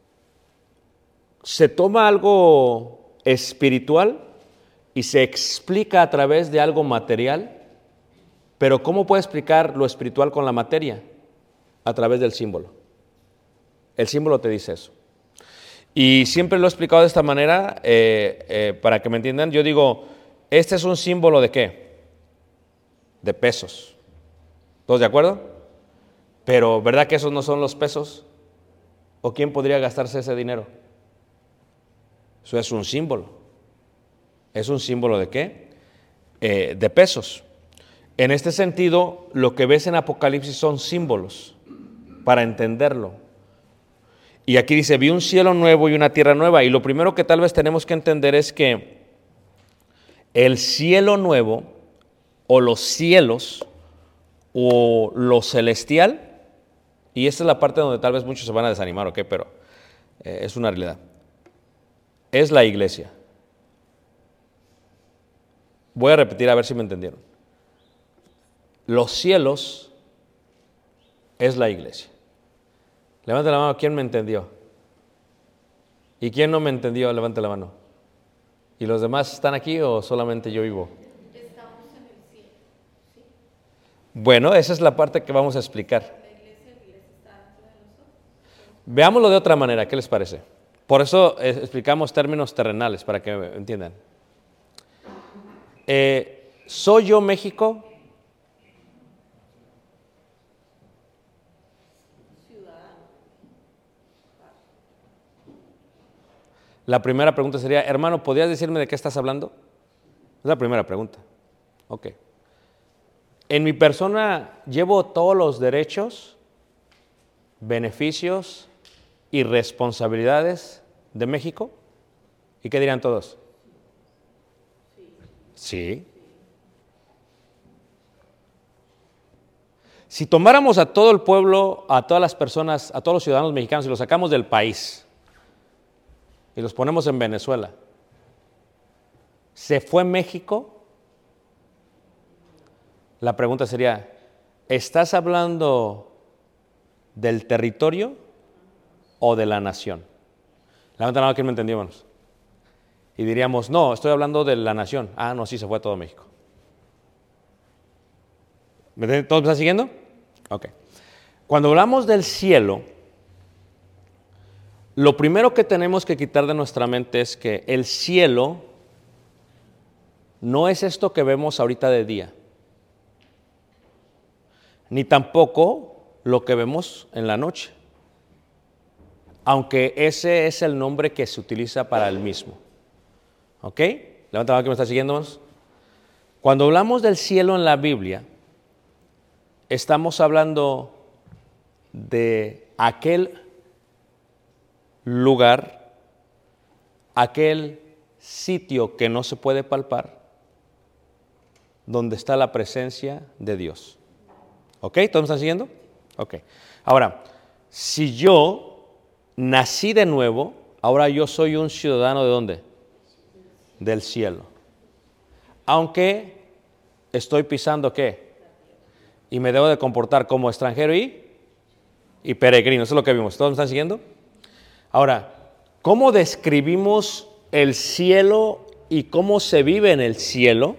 se toma algo espiritual y se explica a través de algo material, pero ¿cómo puede explicar lo espiritual con la materia? A través del símbolo. El símbolo te dice eso. Y siempre lo he explicado de esta manera, eh, eh, para que me entiendan. Yo digo, este es un símbolo ¿de qué? De pesos. ¿Todos de acuerdo? Pero ¿verdad que esos no son los pesos? ¿O quién podría gastarse ese dinero? Eso es un símbolo. ¿Es un símbolo de qué? Eh, de pesos. En este sentido, lo que ves en Apocalipsis son símbolos para entenderlo. Y aquí dice, vi un cielo nuevo y una tierra nueva. Y lo primero que tal vez tenemos que entender es que el cielo nuevo o los cielos o lo celestial, y esta es la parte donde tal vez muchos se van a desanimar, ¿ok? Pero eh, es una realidad. Es la iglesia. Voy a repetir a ver si me entendieron. Los cielos es la iglesia. Levante la mano, ¿quién me entendió? ¿Y quién no me entendió? Levante la mano. ¿Y los demás están aquí o solamente yo vivo?
Estamos en el cielo, ¿sí?
Bueno, esa es la parte que vamos a explicar.
La iglesia, la iglesia está dentro de nosotros.
Veámoslo de otra manera, ¿qué les parece? Por eso eh, explicamos términos terrenales, para que entiendan. Eh, ¿Soy yo México? La primera pregunta sería, hermano, ¿podrías decirme de qué estás hablando? Es la primera pregunta. Ok. En mi persona llevo todos los derechos, beneficios y responsabilidades de México. ¿Y qué dirán todos? Sí. Si tomáramos a todo el pueblo, a todas las personas, a todos los ciudadanos mexicanos y los sacamos del país y los ponemos en Venezuela, ¿se fue México? La pregunta sería, ¿estás hablando del territorio o de la nación? Levanta la mano, ¿quién me entendió, hermanos? Y diríamos, no, estoy hablando de la nación. Ah, no, sí, se fue todo México. ¿Me entienden? ¿Todos me están siguiendo? Ok. Cuando hablamos del cielo, lo primero que tenemos que quitar de nuestra mente es que el cielo no es esto que vemos ahorita de día, ni tampoco lo que vemos en la noche, aunque ese es el nombre que se utiliza para el mismo. ¿Ok? Levanta la mano que me está siguiendo, hermanos. Cuando hablamos del cielo en la Biblia, estamos hablando de aquel lugar, aquel sitio que no se puede palpar, donde está la presencia de Dios. ¿Ok? ¿Todos me están siguiendo? Ok. Ahora, si yo nací de nuevo, ahora yo soy un ciudadano ¿de dónde? Del cielo. Aunque estoy pisando ¿qué? Y me debo de comportar como extranjero y, y peregrino. Eso es lo que vimos. ¿Todos me están siguiendo? Ahora, ¿cómo describimos el cielo y cómo se vive en el cielo?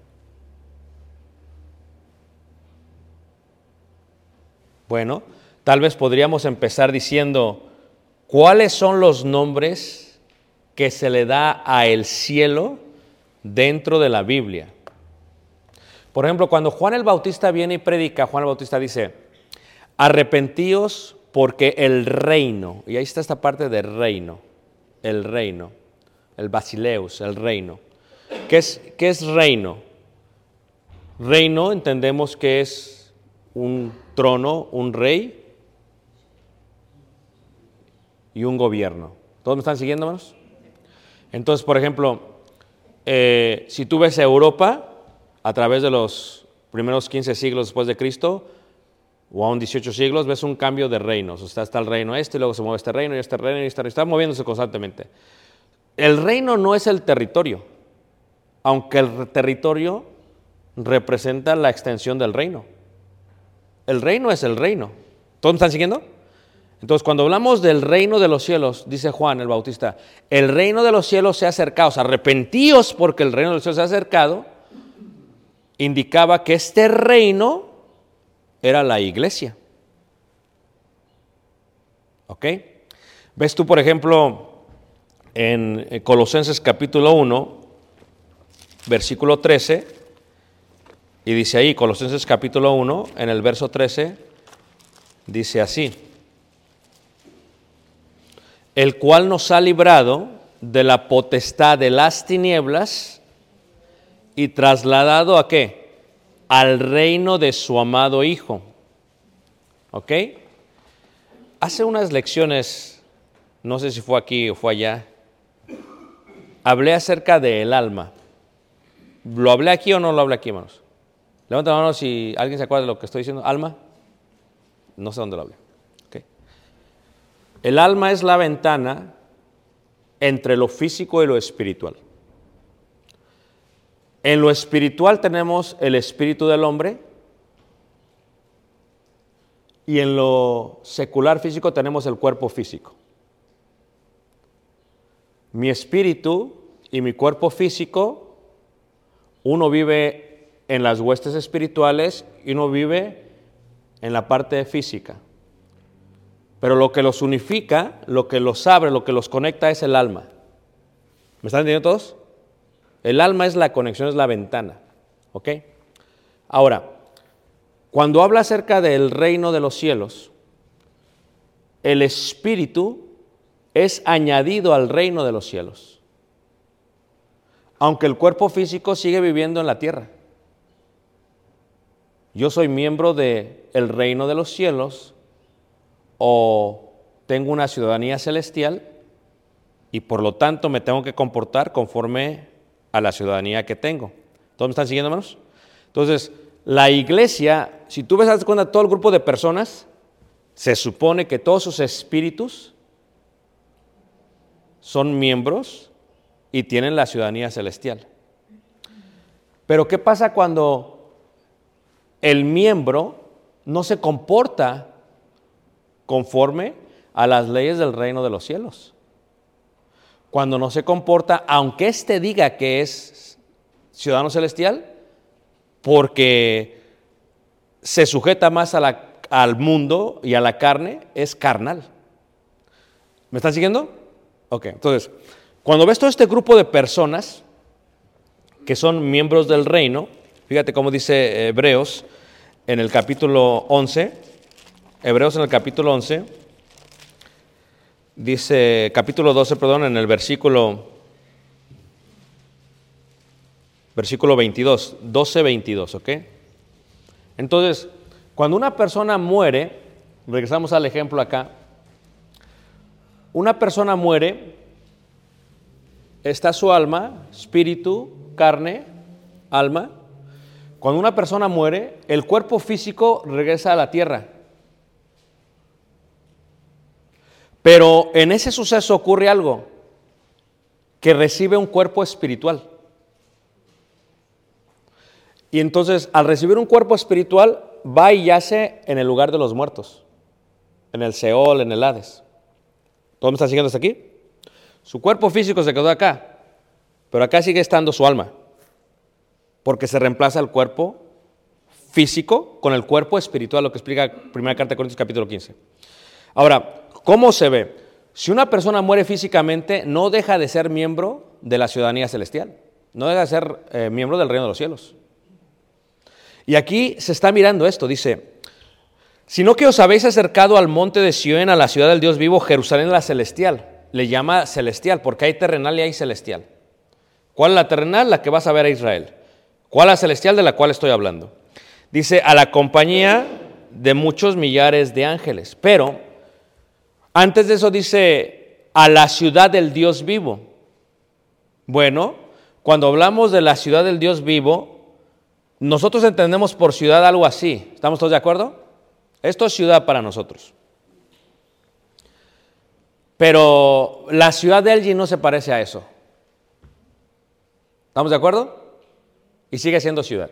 Bueno, tal vez podríamos empezar diciendo, ¿cuáles son los nombres que se le da a el cielo dentro de la Biblia? Por ejemplo, cuando Juan el Bautista viene y predica, Juan el Bautista dice, arrepentíos porque el reino, y ahí está esta parte de reino, el reino, el basileus, el reino. ¿Qué es, qué es reino? Reino entendemos que es un trono, un rey y un gobierno. ¿Todos me están siguiendo, hermanos? Entonces, por ejemplo, eh, si tú ves Europa a través de los primeros quince siglos después de Cristo, o aún dieciocho siglos, ves un cambio de reinos. O sea, está el reino este, y luego se mueve este reino, y este reino, y este reino. Está moviéndose constantemente. El reino no es el territorio, aunque el territorio representa la extensión del reino. El reino es el reino. ¿Todos me están siguiendo? Entonces, cuando hablamos del reino de los cielos, dice Juan el Bautista, el reino de los cielos se ha acercado, o sea, arrepentíos porque el reino de los cielos se ha acercado, indicaba que este reino era la iglesia. ¿Ok? Ves tú, por ejemplo, en Colosenses capítulo uno, versículo trece, y dice ahí, Colosenses capítulo uno, en el verso trece, dice así, el cual nos ha librado de la potestad de las tinieblas y trasladado ¿a qué? Al reino de su amado Hijo. ¿Ok? Hace unas lecciones, no sé si fue aquí o fue allá, hablé acerca del alma. ¿Lo hablé aquí o no lo hablé aquí, hermanos? Levanta la mano si alguien se acuerda de lo que estoy diciendo. ¿Alma? No sé dónde lo hablé. Okay. El alma es la ventana entre lo físico y lo espiritual. En lo espiritual tenemos el espíritu del hombre y en lo secular físico tenemos el cuerpo físico. Mi espíritu y mi cuerpo físico, uno vive en las huestes espirituales y uno vive en la parte física. Pero lo que los unifica, lo que los abre, lo que los conecta es el alma. ¿Me están entendiendo todos? El alma es la conexión, es la ventana. ¿Ok? Ahora, cuando habla acerca del reino de los cielos, el espíritu es añadido al reino de los cielos. Aunque el cuerpo físico sigue viviendo en la tierra. Yo soy miembro del reino de los cielos o tengo una ciudadanía celestial y por lo tanto me tengo que comportar conforme a la ciudadanía que tengo. ¿Todos me están siguiendo, hermanos? Entonces, la iglesia, si tú ves, haz de cuenta, todo el grupo de personas, se supone que todos sus espíritus son miembros y tienen la ciudadanía celestial. Pero ¿qué pasa cuando el miembro no se comporta conforme a las leyes del reino de los cielos? Cuando no se comporta, aunque éste diga que es ciudadano celestial, porque se sujeta más a la, al mundo y a la carne, es carnal. ¿Me están siguiendo? Ok, entonces, cuando ves todo este grupo de personas que son miembros del reino, fíjate cómo dice Hebreos en el capítulo once, Hebreos en el capítulo once, dice, capítulo doce, perdón, en el versículo, versículo veintidós, doce, veintidós, ¿ok? Entonces, cuando una persona muere, regresamos al ejemplo acá, una persona muere, está su alma, espíritu, carne, alma. Cuando una persona muere, el cuerpo físico regresa a la tierra. Pero en ese suceso ocurre algo, que recibe un cuerpo espiritual. Y entonces, al recibir un cuerpo espiritual, va y yace en el lugar de los muertos, en el Seol, en el Hades. ¿Todos me están siguiendo hasta aquí? Su cuerpo físico se quedó acá, pero acá sigue estando su alma, porque se reemplaza el cuerpo físico con el cuerpo espiritual, lo que explica primera carta de Corintios capítulo quince. Ahora, ¿cómo se ve? Si una persona muere físicamente, no deja de ser miembro de la ciudadanía celestial, no deja de ser eh, miembro del reino de los cielos. Y aquí se está mirando esto, dice, sino que os habéis acercado al monte de Sión, a la ciudad del Dios vivo, Jerusalén la celestial. Le llama celestial porque hay terrenal y hay celestial. ¿Cuál es la terrenal? La que vas a ver a Israel. ¿Cuál es la celestial de la cual estoy hablando? Dice, a la compañía de muchos millares de ángeles. Pero antes de eso dice, a la ciudad del Dios vivo. Bueno, cuando hablamos de la ciudad del Dios vivo, nosotros entendemos por ciudad algo así. ¿Estamos todos de acuerdo? Esto es ciudad para nosotros. Pero la ciudad de Elgin no se parece a eso. ¿Estamos de acuerdo? Y sigue siendo ciudad.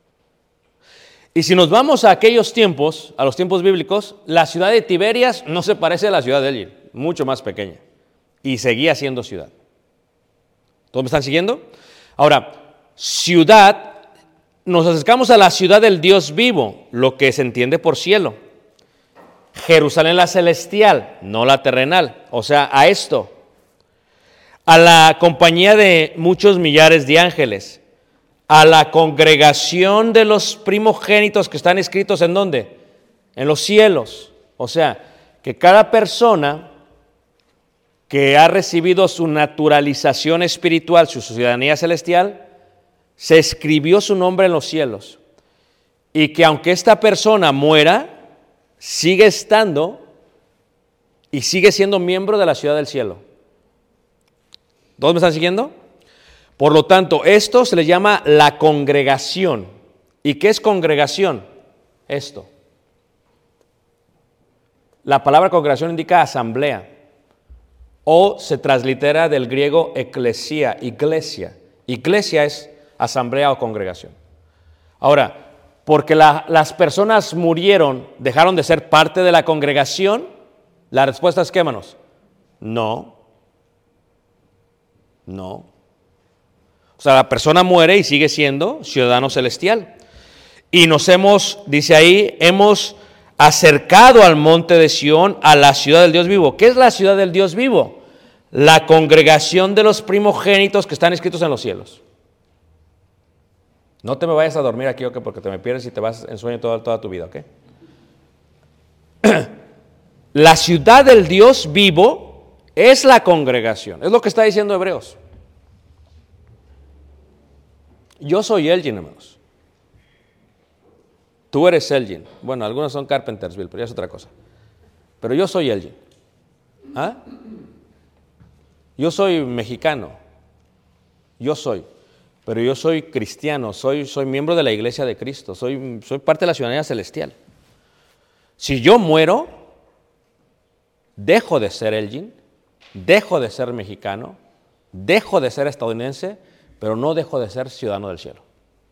Y si nos vamos a aquellos tiempos, a los tiempos bíblicos, la ciudad de Tiberias no se parece a la ciudad de Elgin, mucho más pequeña. Y seguía siendo ciudad. ¿Todos me están siguiendo? Ahora, ciudad, nos acercamos a la ciudad del Dios vivo, lo que se entiende por cielo. Jerusalén la celestial, no la terrenal. O sea, a esto. A la compañía de muchos millares de ángeles. A la congregación de los primogénitos que están escritos ¿en dónde? En los cielos. O sea, que cada persona que ha recibido su naturalización espiritual, su ciudadanía celestial, se escribió su nombre en los cielos. Y que aunque esta persona muera, sigue estando y sigue siendo miembro de la ciudad del cielo. ¿Todos me están siguiendo? Por lo tanto, esto se le llama la congregación. ¿Y qué es congregación? Esto. La palabra congregación indica asamblea. O se translitera del griego eclesia, iglesia. Iglesia es asamblea o congregación. Ahora, porque la, las personas murieron, dejaron de ser parte de la congregación, la respuesta es ¿qué, hermanos? No. No. O sea, la persona muere y sigue siendo ciudadano celestial. Y nos hemos, dice ahí, hemos acercado al monte de Sión, a la ciudad del Dios vivo. ¿Qué es la ciudad del Dios vivo? La congregación de los primogénitos que están escritos en los cielos. No te me vayas a dormir aquí, ¿ok? Porque te me pierdes y te vas en sueño toda, toda tu vida, ¿ok? La ciudad del Dios vivo es la congregación. Es lo que está diciendo Hebreos. Yo soy Elgin, hermanos. Tú eres Elgin. Bueno, algunos son Carpentersville, pero ya es otra cosa. Pero yo soy Elgin. ¿Ah? Yo soy mexicano. Yo soy. pero yo soy cristiano, soy, soy miembro de la iglesia de Cristo, soy, soy parte de la ciudadanía celestial. Si yo muero, dejo de ser Elgin, dejo de ser mexicano, dejo de ser estadounidense, pero no dejo de ser ciudadano del cielo.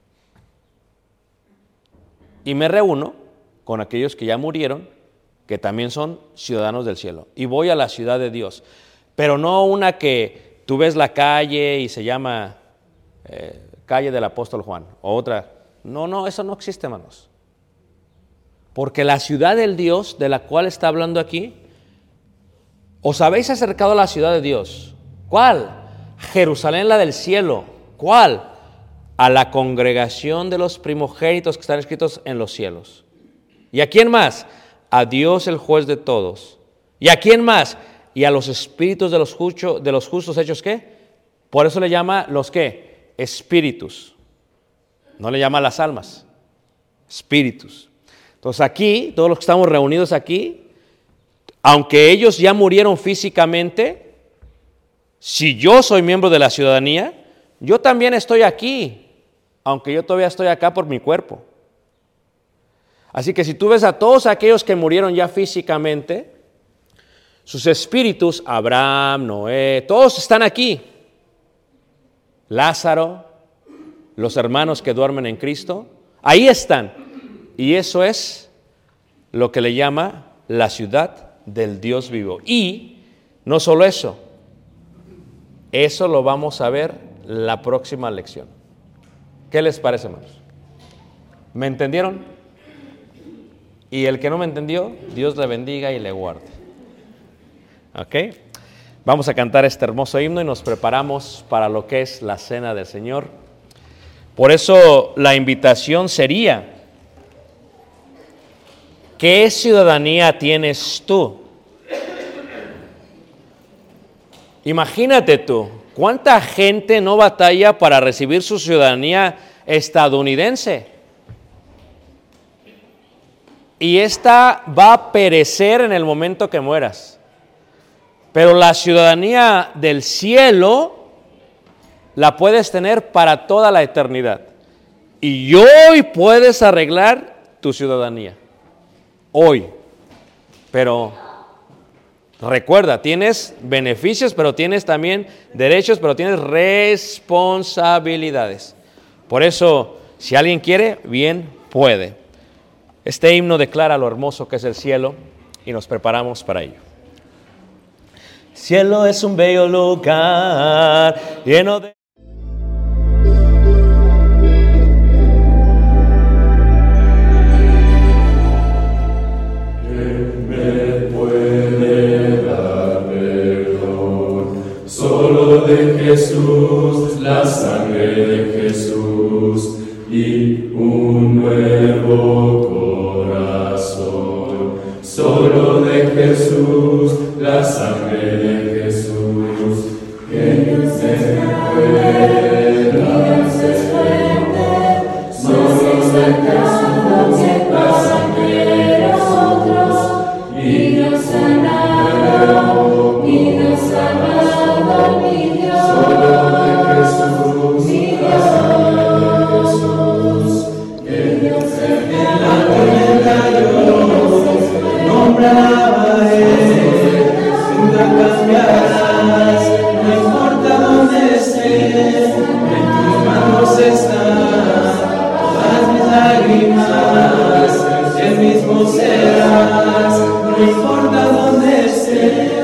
Y me reúno con aquellos que ya murieron, que también son ciudadanos del cielo. Y voy a la ciudad de Dios, pero no una que tú ves la calle y se llama eh, calle del apóstol Juan, o otra. No, no, eso no existe, hermanos. Porque la ciudad del Dios de la cual está hablando aquí, os habéis acercado a la ciudad de Dios. ¿Cuál? Jerusalén, la del cielo. ¿Cuál? A la congregación de los primogénitos que están escritos en los cielos. ¿Y a quién más? A Dios el juez de todos. ¿Y a quién más? Y a los espíritus de los, justo, de los justos hechos, ¿qué? Por eso le llama los ¿qué? Espíritus. No le llama las almas. Espíritus. Entonces aquí, todos los que estamos reunidos aquí, aunque ellos ya murieron físicamente, si yo soy miembro de la ciudadanía, yo también estoy aquí, aunque yo todavía estoy acá por mi cuerpo. Así que si tú ves a todos aquellos que murieron ya físicamente, sus espíritus, Abraham, Noé, todos están aquí. Lázaro, los hermanos que duermen en Cristo, ahí están. Y eso es lo que le llama la ciudad del Dios vivo. Y no solo eso, eso lo vamos a ver la próxima lección. ¿Qué les parece, hermanos? ¿Me entendieron? Y el que no me entendió, Dios le bendiga y le guarde. ¿Ok? Vamos a cantar este hermoso himno y nos preparamos para lo que es la cena del Señor. Por eso la invitación sería: ¿qué ciudadanía tienes tú? Imagínate tú, ¿cuánta gente no batalla para recibir su ciudadanía estadounidense? Y esta va a perecer en el momento que mueras. Pero la ciudadanía del cielo la puedes tener para toda la eternidad. Y hoy puedes arreglar tu ciudadanía. Hoy. Pero recuerda, tienes beneficios, pero tienes también derechos, pero tienes responsabilidades. Por eso, si alguien quiere, bien puede. Este himno declara lo hermoso que es el cielo y nos preparamos para ello. Cielo es un bello lugar lleno de...
Solo de Jesús, la sangre de Jesús y un nuevo corazón. Solo de Jesús, la sangre de Jesús, que nos puede darse fuerte. Solo de Jesús, la sangre de nosotros y nos sanará y nos sanará. Solo de Jesús, mi Dios, que Dios en la tormenta yo nombraba a Él, nunca cambiarás, no importa dónde estés, en tus manos están todas mis lágrimas, el mismo serás, no importa dónde estés.